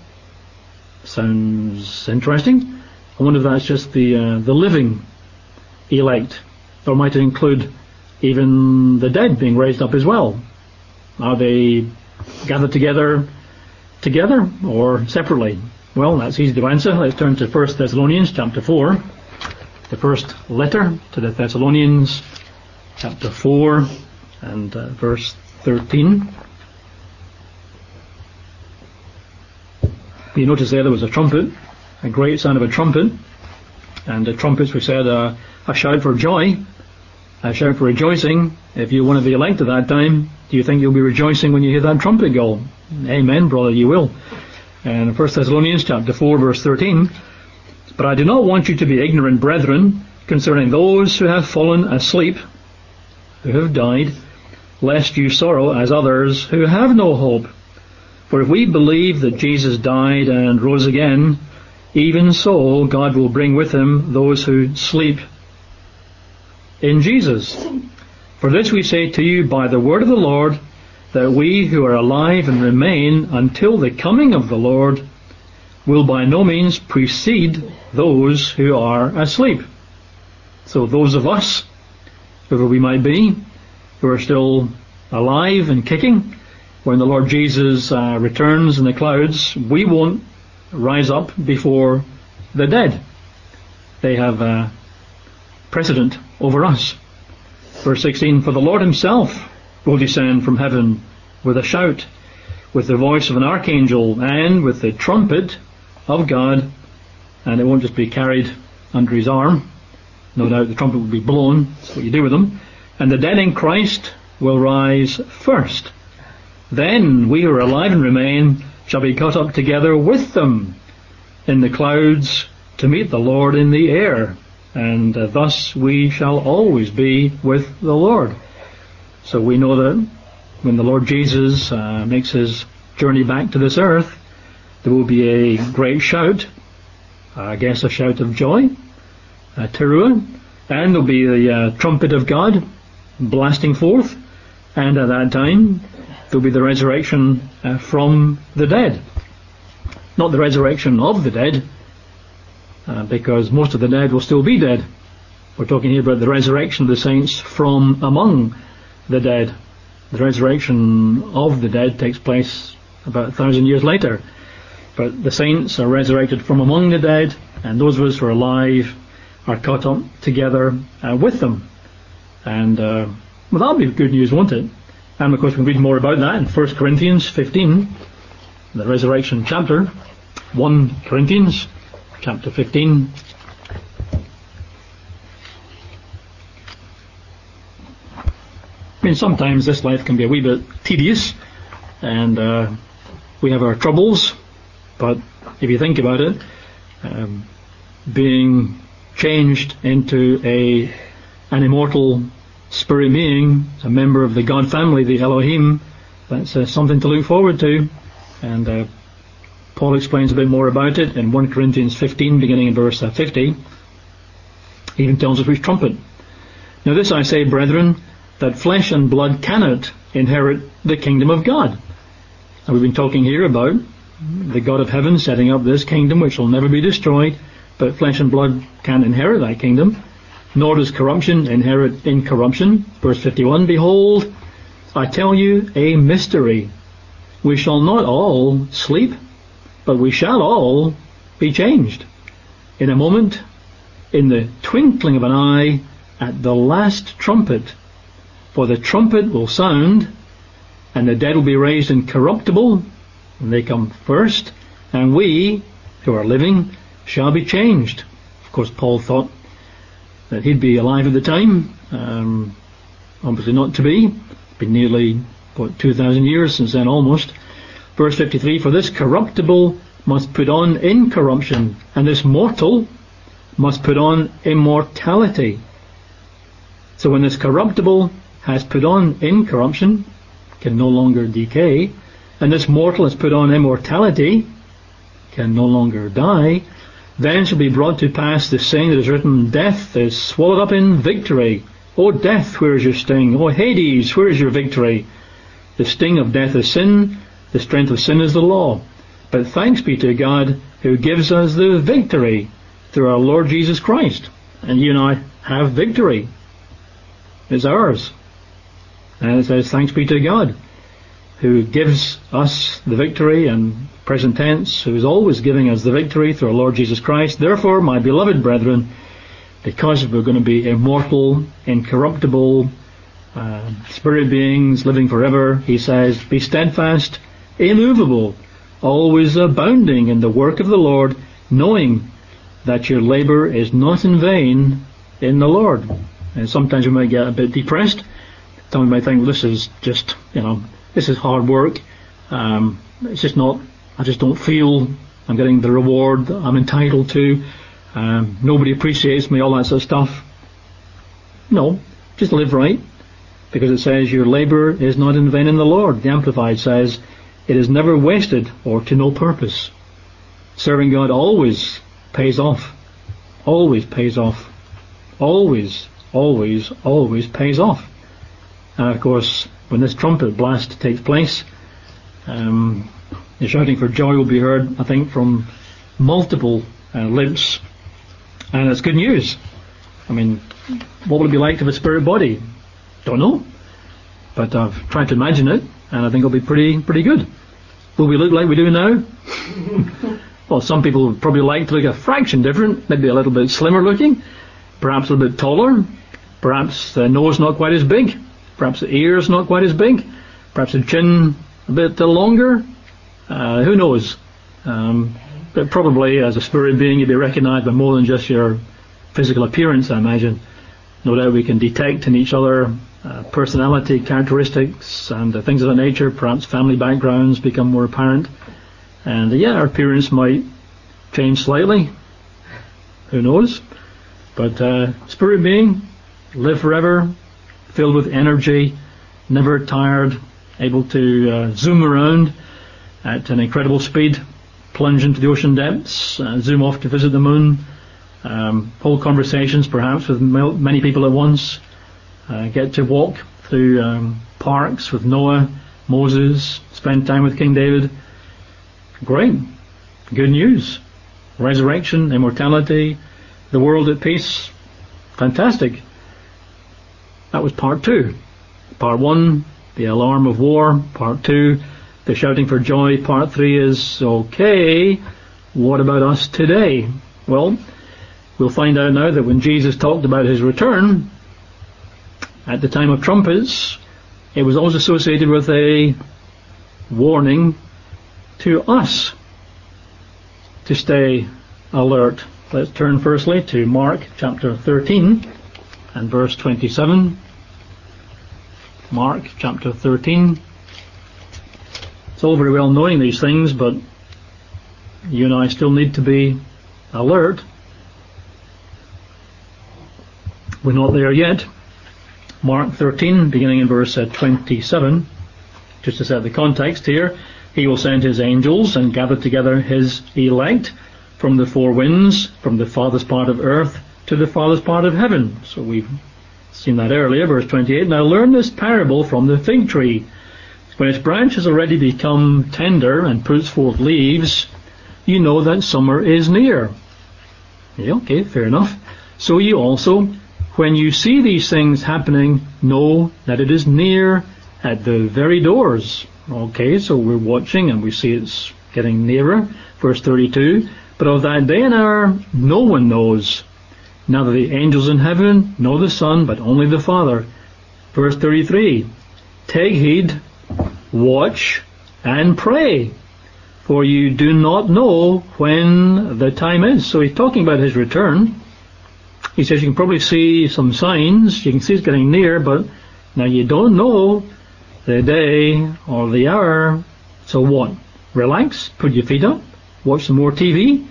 Sounds interesting. I wonder if that's just the living elect, or might it include even the dead being raised up as well? Are they gathered together or separately? Well, that's easy to answer. Let's turn to 1 Thessalonians chapter 4, the first letter to the Thessalonians, chapter 4 and verse 13. You notice there was a trumpet, a great sound of a trumpet, and the trumpets, we said, a shout for joy, a shout for rejoicing. If you're one of the elect at that time, do you think you'll be rejoicing when you hear that trumpet go? Amen, brother, you will. And 1 Thessalonians chapter 4, verse 13, but I do not want you to be ignorant, brethren, concerning those who have fallen asleep, who have died, lest you sorrow as others who have no hope. For if we believe that Jesus died and rose again, even so God will bring with him those who sleep in Jesus. For this we say to you by the word of the Lord, that we who are alive and remain until the coming of the Lord will by no means precede those who are asleep. So those of us, whoever we might be, who are still alive and kicking, when the Lord Jesus returns in the clouds, we won't rise up before the dead. They have precedent over us. Verse 16, for the Lord himself will descend from heaven with a shout, with the voice of an archangel, and with the trumpet of God, and it won't just be carried under his arm. No doubt the trumpet will be blown. That's what you do with them. And the dead in Christ will rise first. Then we who are alive and remain shall be caught up together with them in the clouds to meet the Lord in the air, and thus we shall always be with the Lord. So we know that when the Lord Jesus makes his journey back to this earth, there will be a great shout, I guess a shout of joy, a teruah, and there'll be the trumpet of God blasting forth, and at that time there'll be the resurrection from the dead. Not the resurrection of the dead, because most of the dead will still be dead. We're talking here about the resurrection of the saints from among the dead. The resurrection of the dead takes place about 1,000 years later. But the saints are resurrected from among the dead, and those of us who are alive are caught up together with them. And well, that'll be good news, won't it? And of course we can read more about that in 1 Corinthians 15, the resurrection chapter. 1 Corinthians chapter 15. I mean, sometimes this life can be a wee bit tedious, and we have our troubles, but if you think about it, being changed into an immortal spirit being, a member of the God family, the Elohim, that's something to look forward to. And Paul explains a bit more about it in 1 Corinthians 15, beginning in verse 50. He even tells us which trumpet. Now this I say, brethren, that flesh and blood cannot inherit the kingdom of God. And we've been talking here about the God of heaven setting up this kingdom which will never be destroyed, but flesh and blood can't inherit that kingdom, nor does corruption inherit incorruption. Verse 51, behold, I tell you a mystery. We shall not all sleep, but we shall all be changed. In a moment, in the twinkling of an eye, at the last trumpet. For the trumpet will sound, and the dead will be raised incorruptible, and they come first, and we, who are living, shall be changed. Of course, Paul thought that he'd be alive at the time. Obviously not to be. It's been nearly, 2,000 years since then almost. Verse 53, for this corruptible must put on incorruption, and this mortal must put on immortality. So when this corruptible has put on incorruption, can no longer decay, and this mortal has put on immortality, can no longer die, then shall be brought to pass the saying that is written, death is swallowed up in victory. O death, where is your sting? O Hades, where is your victory? The sting of death is sin, the strength of sin is the law. But thanks be to God who gives us the victory through our Lord Jesus Christ. And you and I have victory. It's ours. And it says, thanks be to God who gives us the victory, and present tense, who is always giving us the victory through our Lord Jesus Christ. Therefore, my beloved brethren, because we're going to be immortal, incorruptible, spirit beings living forever, he says, be steadfast, immovable, always abounding in the work of the Lord, knowing that your labour is not in vain in the Lord. And sometimes we might get a bit depressed. Some might think, well, this is just, this is hard work. It's just not, I just don't feel I'm getting the reward that I'm entitled to. Nobody appreciates me, all that sort of stuff. No, just live right. Because it says your labour is not in vain in the Lord. The Amplified says it is never wasted or to no purpose. Serving God always pays off. Always pays off. Always, always, always pays off. And of course, when this trumpet blast takes place, the shouting for joy will be heard, I think, from multiple lips. And it's good news. I mean, what will it be like to have a spirit body? Don't know. But I've tried to imagine it, and I think it'll be pretty good. Will we look like we do now? Well, some people would probably like to look a fraction different, maybe a little bit slimmer looking, perhaps a little bit taller, perhaps the nose not quite as big, perhaps the ears not quite as big, perhaps the chin a bit longer. Who knows? But probably as a spirit being you'd be recognised by more than just your physical appearance, I imagine. No doubt we can detect in each other personality characteristics and things of that nature. Perhaps family backgrounds become more apparent. And our appearance might change slightly. Who knows? But spirit being, live forever, filled with energy, never tired, able to zoom around at an incredible speed, plunge into the ocean depths, zoom off to visit the moon, hold conversations perhaps with many people at once, get to walk through parks with Noah, Moses, spend time with King David. Great. Good news. resurrection, immortality, the world at peace. Fantastic. That was part 2. Part 1, the alarm of war. Part 2, the shouting for joy. Part 3 is, okay, what about us today? Well, we'll find out now that when Jesus talked about his return, at the time of trumpets, it was always associated with a warning to us to stay alert. Let's turn firstly to Mark chapter 13 and verse 27. Mark chapter 13. It's all very well knowing these things, but you and I still need to be alert. We're not there yet. Mark 13, beginning in verse 27. Just to set the context here, he will send his angels and gather together his elect from the four winds, from the farthest part of earth to the farthest part of heaven. So we've seen that earlier, verse 28. Now learn this parable from the fig tree. When its branch has already become tender and puts forth leaves, you know that summer is near. Yeah, okay, fair enough. So you also, when you see these things happening, know that it is near at the very doors. Okay, so we're watching and we see it's getting nearer. Verse 32, but of that day and hour no one knows, neither the angels in heaven, nor the Son, but only the Father. Verse 33, take heed, watch, and pray, for you do not know when the time is. So he's talking about his return. He says you can probably see some signs, you can see it's getting near, but now you don't know the day or the hour. So what? Relax, put your feet up, watch some more TV,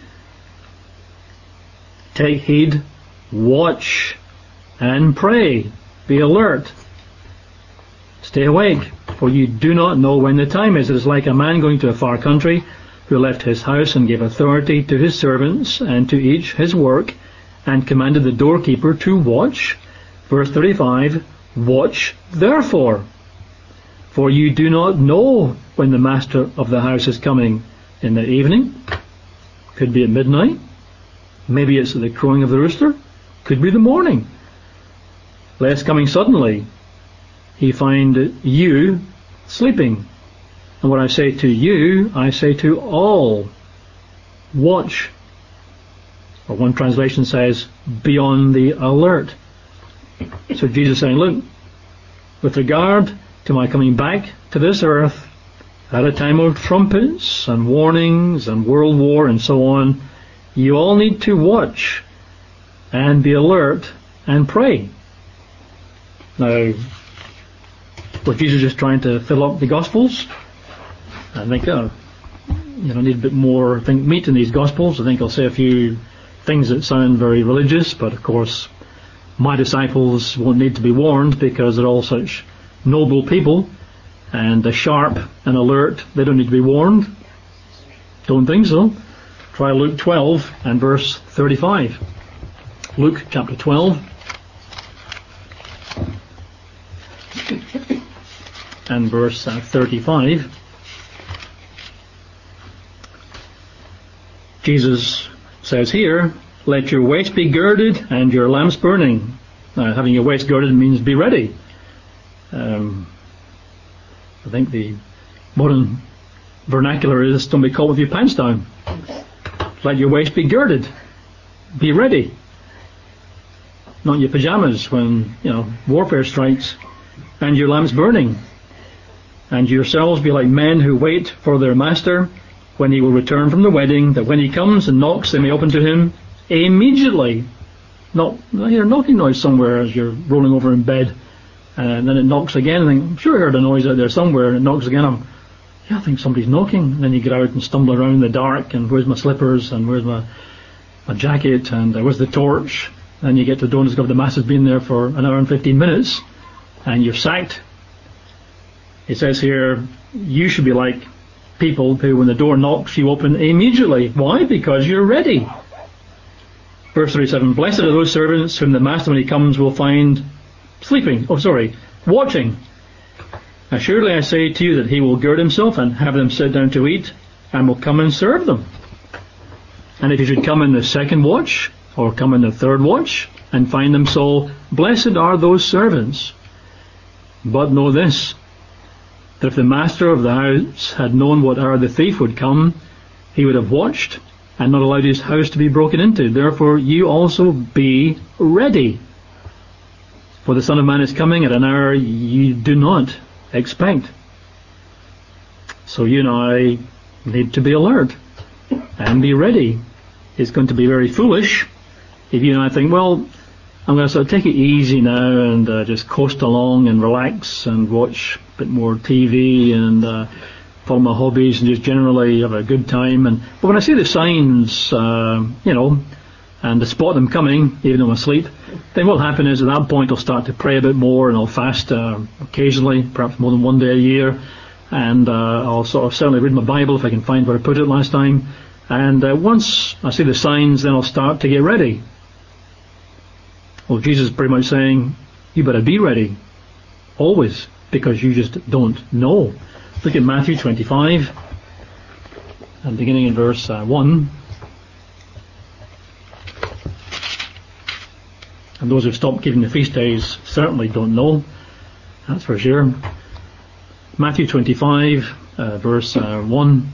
take heed, watch, and pray. Be alert. Stay awake, for you do not know when the time is. It is like a man going to a far country, who left his house and gave authority to his servants and to each his work, and commanded the doorkeeper to watch. Verse 35, watch therefore, for you do not know when the master of the house is coming, in the evening, could be at midnight, maybe it's at the crowing of the rooster, could be the morning, lest coming suddenly he find you sleeping. And what I say to you, I say to all, watch. Or one translation says, be on the alert. So Jesus is saying, look, with regard to my coming back to this earth, at a time of trumpets and warnings and world war and so on, you all need to watch and be alert and pray. Now, was Jesus just trying to fill up the Gospels? I think, need a bit more meat in these Gospels. I think I'll say a few things that sound very religious, but of course my disciples won't need to be warned because they're all such noble people and sharp and alert. They don't need to be warned. Don't think so. Try Luke 12 and verse 35. Luke chapter 12 and verse 35. Jesus says here, let your waist be girded and your lamps burning. Now, having your waist girded means be ready. I think the modern vernacular is don't be caught with your pants down. Let your waist be girded. Be ready. Not your pajamas when, warfare strikes. And your lamps burning. And yourselves be like men who wait for their master when he will return from the wedding, that when he comes and knocks, they may open to him immediately. Not hear a knocking noise somewhere as you're rolling over in bed, and then it knocks again. And I'm sure I heard a noise out there somewhere, and it knocks again. I think somebody's knocking. And then you get out and stumble around in the dark, and where's my slippers, and where's my jacket, and where's the torch? And you get to the door and discover the mass has been there for an hour and 15 minutes, and you're sacked. It says here, you should be like people who, when the door knocks, you open immediately. Why? Because you're ready. Verse 37, blessed are those servants whom the master, when he comes, will find watching. Now surely I say to you that he will gird himself and have them sit down to eat, and will come and serve them. And if you should come in the second watch, or come in the third watch, and find them so, blessed are those servants. But know this, that if the master of the house had known what hour the thief would come, he would have watched and not allowed his house to be broken into. Therefore you also be ready. For the Son of Man is coming at an hour you do not expect. So you and I need to be alert and be ready. It's going to be very foolish if you and I think, well, I'm going to sort of take it easy now and just coast along and relax and watch a bit more TV and follow my hobbies and just generally have a good time. But when I see the signs, and to spot them coming, even though I'm asleep, then what will happen is at that point I'll start to pray a bit more and I'll fast occasionally, perhaps more than one day a year, and I'll sort of certainly read my Bible if I can find where I put it last time. And once I see the signs, then I'll start to get ready. Well, Jesus is pretty much saying, you better be ready, always, because you just don't know. Look at Matthew 25, and beginning in verse 1. And those who've stopped keeping the feast days certainly don't know, that's for sure. Matthew 25, verse 1.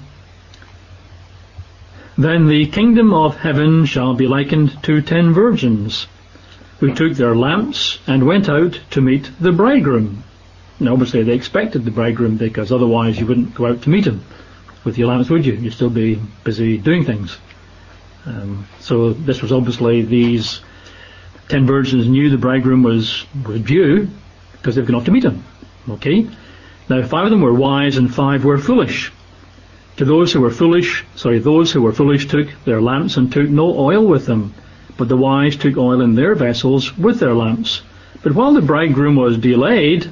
Then the kingdom of heaven shall be likened to 10 virgins, who took their lamps and went out to meet the bridegroom. Now obviously they expected the bridegroom, because otherwise you wouldn't go out to meet him with your lamps, would you? You'd still be busy doing things. So this was obviously, these 10 virgins knew the bridegroom was due, because they've gone off to meet him. Okay? Now 5 of them were wise and 5 were foolish. To those who were foolish took their lamps and took no oil with them, but the wise took oil in their vessels with their lamps. But while the bridegroom was delayed,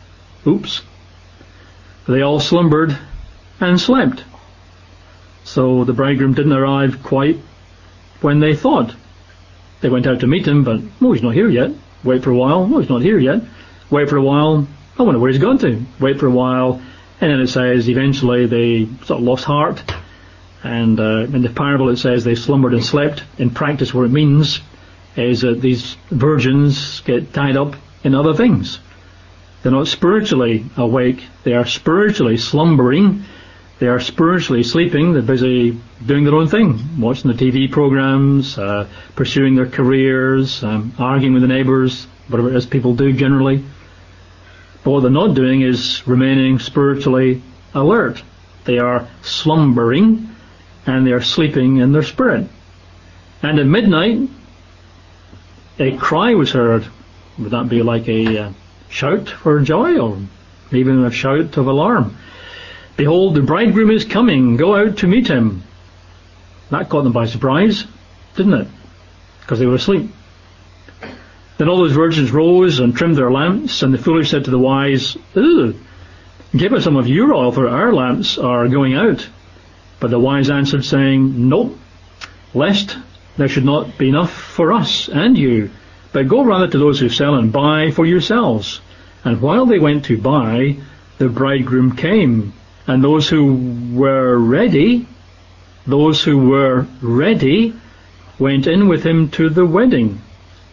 they all slumbered and slept. So the bridegroom didn't arrive quite when they thought. They went out to meet him, but, he's not here yet. Wait for a while. He's not here yet. Wait for a while. I wonder where he's gone to. Wait for a while. And then it says eventually they sort of lost heart. And in the parable it says they slumbered and slept. In practice what it means is that these virgins get tied up in other things. They're not spiritually awake. They are spiritually slumbering. They are spiritually sleeping. They're busy doing their own thing, watching the TV programs, pursuing their careers, arguing with the neighbours, whatever it is people do generally. But what they're not doing is remaining spiritually alert. They are slumbering and they are sleeping in their spirit. And at midnight, a cry was heard. Would that be like a shout for joy, or even a shout of alarm? Behold, the bridegroom is coming, go out to meet him. That caught them by surprise, didn't it? Because they were asleep. Then all those virgins rose and trimmed their lamps, and the foolish said to the wise, give us some of your oil, for our lamps are going out. But the wise answered, saying, nope, lest there should not be enough for us and you, but go rather to those who sell and buy for yourselves. And while they went to buy, the bridegroom came, and those who were ready went in with him to the wedding.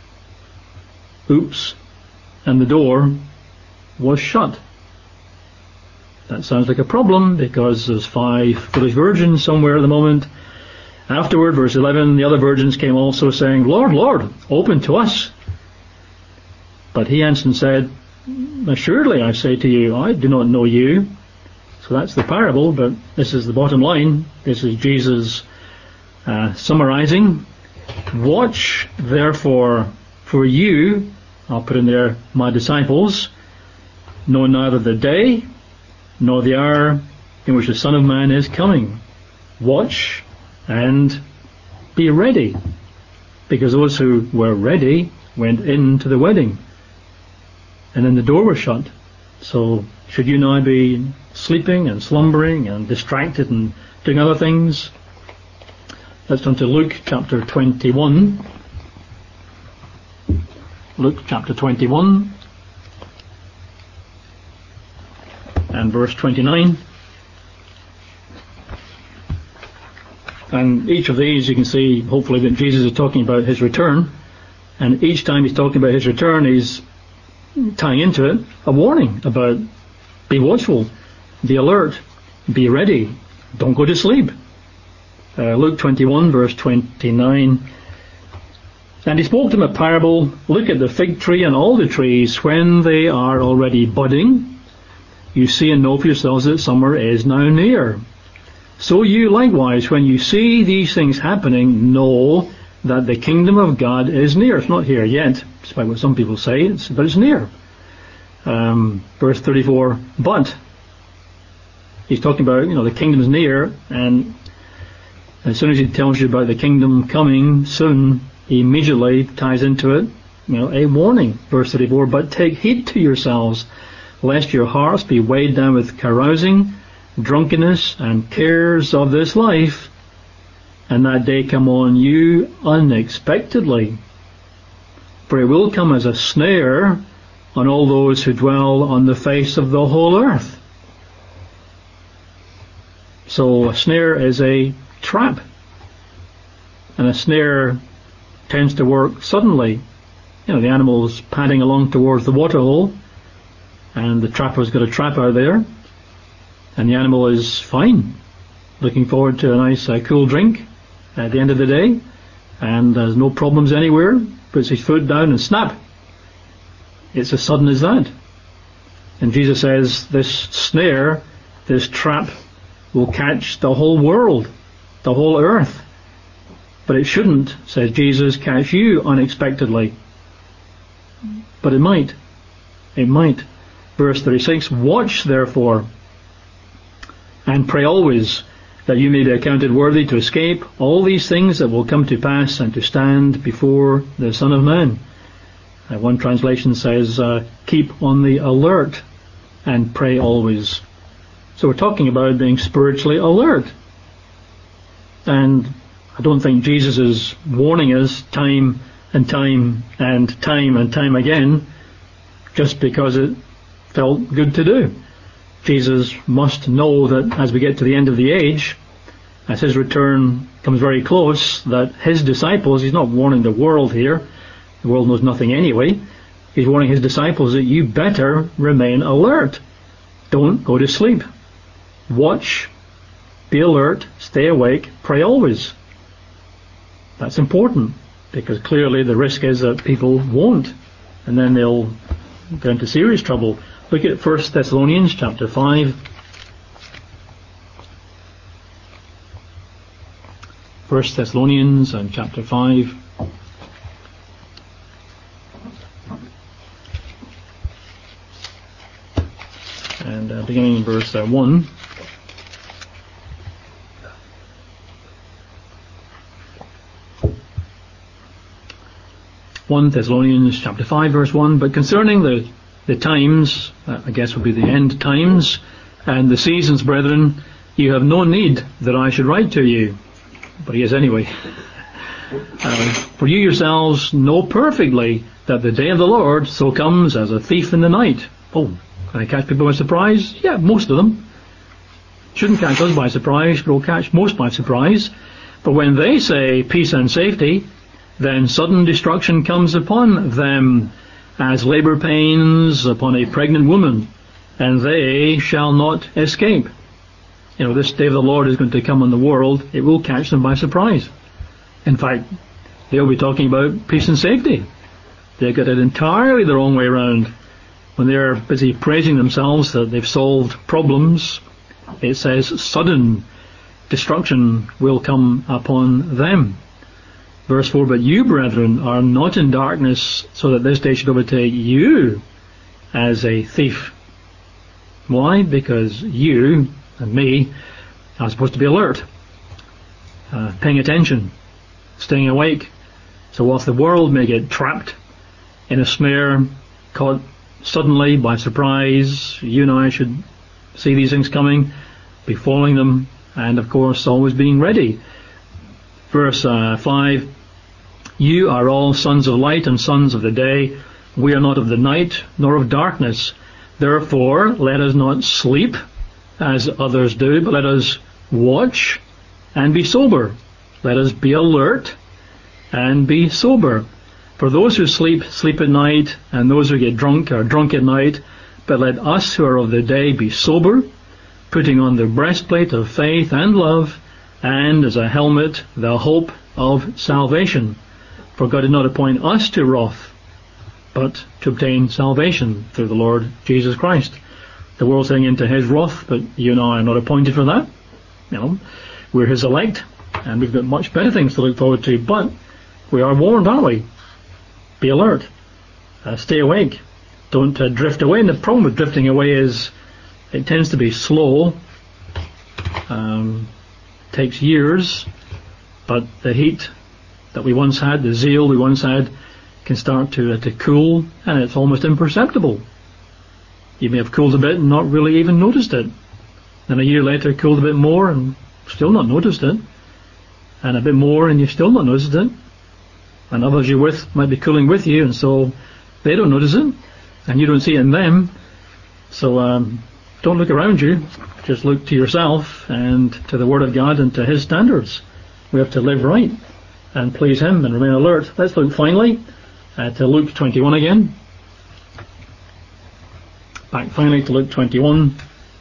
And the door was shut. That sounds like a problem, because there's 5 foolish virgins somewhere at the moment. Afterward, verse 11, the other virgins came also, saying, Lord, Lord, open to us. But he answered and said, assuredly I say to you, I do not know you. So that's the parable, but this is the bottom line. This is Jesus summarizing. Watch, therefore, for you, I'll put in there, my disciples, know neither the day nor the hour in which the Son of Man is coming. Watch and be ready, because those who were ready went into the wedding, and then the door was shut. So should you now be sleeping and slumbering and distracted and doing other things? Let's turn to Luke chapter 21. Luke chapter 21 and verse 29. And each of these, you can see, hopefully, that Jesus is talking about his return. And each time he's talking about his return, he's tying into it a warning about be watchful, be alert, be ready, don't go to sleep. Luke 21, verse 29. And he spoke to him a parable, look at the fig tree and all the trees, when they are already budding, you see and know for yourselves that summer is now near. So you likewise, when you see these things happening, know that the kingdom of God is near. It's not here yet, despite what some people say, but it's near. Verse 34, but he's talking about, the kingdom is near, and as soon as he tells you about the kingdom coming soon, he immediately ties into it, a warning. Verse 34, but take heed to yourselves, lest your hearts be weighed down with carousing, drunkenness, and cares of this life, and that day come on you unexpectedly. For it will come as a snare on all those who dwell on the face of the whole earth. So a snare is a trap, and a snare tends to work suddenly. The animal's padding along towards the waterhole, and the trapper's got a trap out there, and the animal is fine, looking forward to a nice cool drink at the end of the day, and there's no problems anywhere, puts his foot down and snap, it's as sudden as that. And Jesus says this snare, this trap, will catch the whole world, the whole earth. But it shouldn't, says Jesus, catch you unexpectedly. But it might. It might. Verse 36, watch therefore, and pray always, that you may be accounted worthy to escape all these things that will come to pass and to stand before the Son of Man. One translation says, keep on the alert and pray always. So we're talking about being spiritually alert. And I don't think Jesus is warning us time and time and time and time again just because it felt good to do. Jesus must know that as we get to the end of the age, as his return comes very close, that his disciples, he's not warning the world here, the world knows nothing anyway, he's warning his disciples that you better remain alert. Don't go to sleep. Watch, be alert, stay awake, pray always. That's important, because clearly the risk is that people won't, and then they'll get into serious trouble. Look at 1 Thessalonians chapter 5. 1 Thessalonians and chapter 5. And beginning in verse 1. 1 Thessalonians chapter 5 verse 1, but concerning the times, I guess would be the end times, and the seasons, brethren, you have no need that I should write to you. But he is anyway. For you yourselves know perfectly that the day of the Lord so comes as a thief in the night. Oh, can I catch people by surprise? Yeah, most of them. Shouldn't catch us by surprise, but will catch most by surprise. But when they say peace and safety, then sudden destruction comes upon them, as labour pains upon a pregnant woman, and they shall not escape. This day of the Lord is going to come on the world. It will catch them by surprise. In fact, they'll be talking about peace and safety. They get it entirely the wrong way around. When they're busy praising themselves that they've solved problems, it says sudden destruction will come upon them. Verse 4, but you, brethren, are not in darkness, so that this day should overtake you as a thief. Why? Because you and me are supposed to be alert, paying attention, staying awake. So whilst the world may get trapped in a snare, caught suddenly by surprise, you and I should see these things coming, be following them, and of course always being ready. Verse 5, you are all sons of light and sons of the day. We are not of the night nor of darkness. Therefore let us not sleep as others do, but let us watch and be sober. Let us be alert and be sober. For those who sleep, sleep at night, and those who get drunk are drunk at night. But let us who are of the day be sober, putting on the breastplate of faith and love, and as a helmet, the hope of salvation. For God did not appoint us to wrath, but to obtain salvation through the Lord Jesus Christ. The world's heading into his wrath, but you and I are not appointed for that. We're his elect, and we've got much better things to look forward to, but we are warned, aren't we? Be alert. Stay awake. Don't drift away. And the problem with drifting away is it tends to be slow. Takes years, but the heat that we once had, the zeal we once had, can start to cool, and it's almost imperceptible. You may have cooled a bit and not really even noticed it. Then a year later, cooled a bit more and still not noticed it. And a bit more and you've still not noticed it. And others you're with might be cooling with you, and so they don't notice it, and you don't see it in them. So don't look around you. Just look to yourself and to the Word of God and to His standards. We have to live right and please Him and remain alert. Let's look finally to Luke 21 again. Back finally to Luke 21.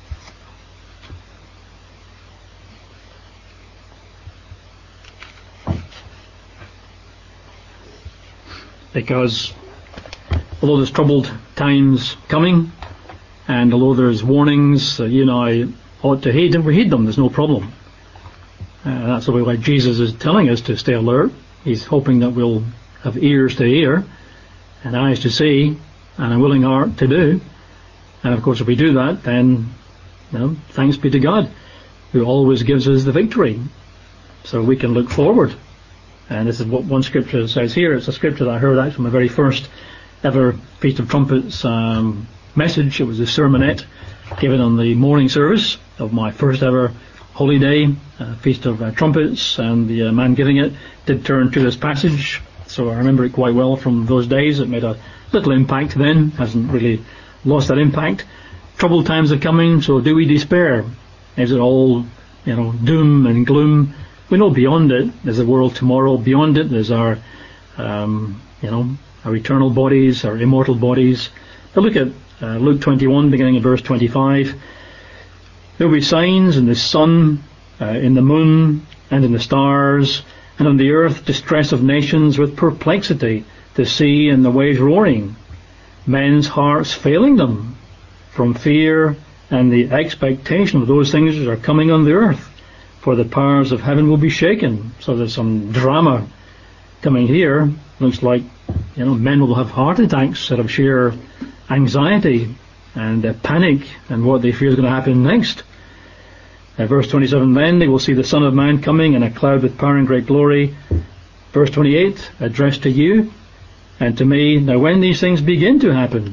Because although there's troubled times coming, and although there's warnings that you and I ought to heed, and we heed them, there's no problem. That's the way why Jesus is telling us to stay alert. He's hoping that we'll have ears to hear, and eyes to see, and a willing heart to do. And of course if we do that, then thanks be to God, who always gives us the victory. So we can look forward. And this is what one scripture says here. It's a scripture that I heard actually from my very first ever Feast of Trumpets message. It was a sermonette given on the morning service of my first ever holy day, Feast of Trumpets, and the man giving it did turn to this passage, so I remember it quite well from those days. It made a little impact then, hasn't really lost that impact. Troubled times are coming, so do we despair? Is it all, doom and gloom? We know beyond it, there's a world tomorrow. Beyond it, there's our eternal bodies, our immortal bodies. But look at Luke 21, beginning in verse 25. There will be signs in the sun, in the moon, and in the stars, and on the earth distress of nations with perplexity, the sea and the waves roaring, men's hearts failing them from fear and the expectation of those things that are coming on the earth. For the powers of heaven will be shaken. So there's some drama coming here. Looks like, men will have heart attacks out of sheer anxiety and panic and what they fear is going to happen next. Verse 27, then they will see the Son of Man coming in a cloud with power and great glory. Verse 28, addressed to you and to me. Now when these things begin to happen,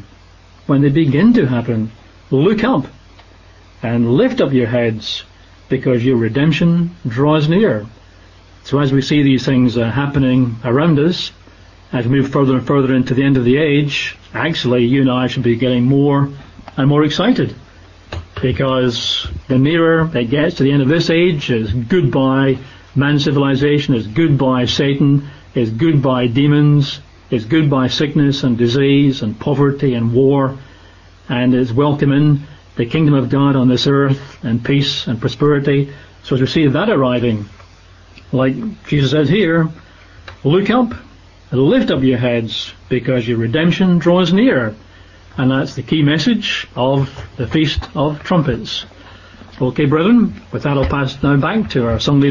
look up and lift up your heads, because your redemption draws near. So as we see these things happening around us, as we move further and further into the end of the age, actually you and I should be getting more and more excited, because the nearer it gets to the end of this age, is goodbye man's civilization, is goodbye Satan, is goodbye demons, is goodbye sickness and disease and poverty and war, and is welcome in the kingdom of God on this earth, and peace and prosperity. So as we see that arriving, like Jesus says here, look up and lift up your heads, because your redemption draws near. And that's the key message of the Feast of Trumpets. Okay, brethren, with that I'll pass now back to our Sunday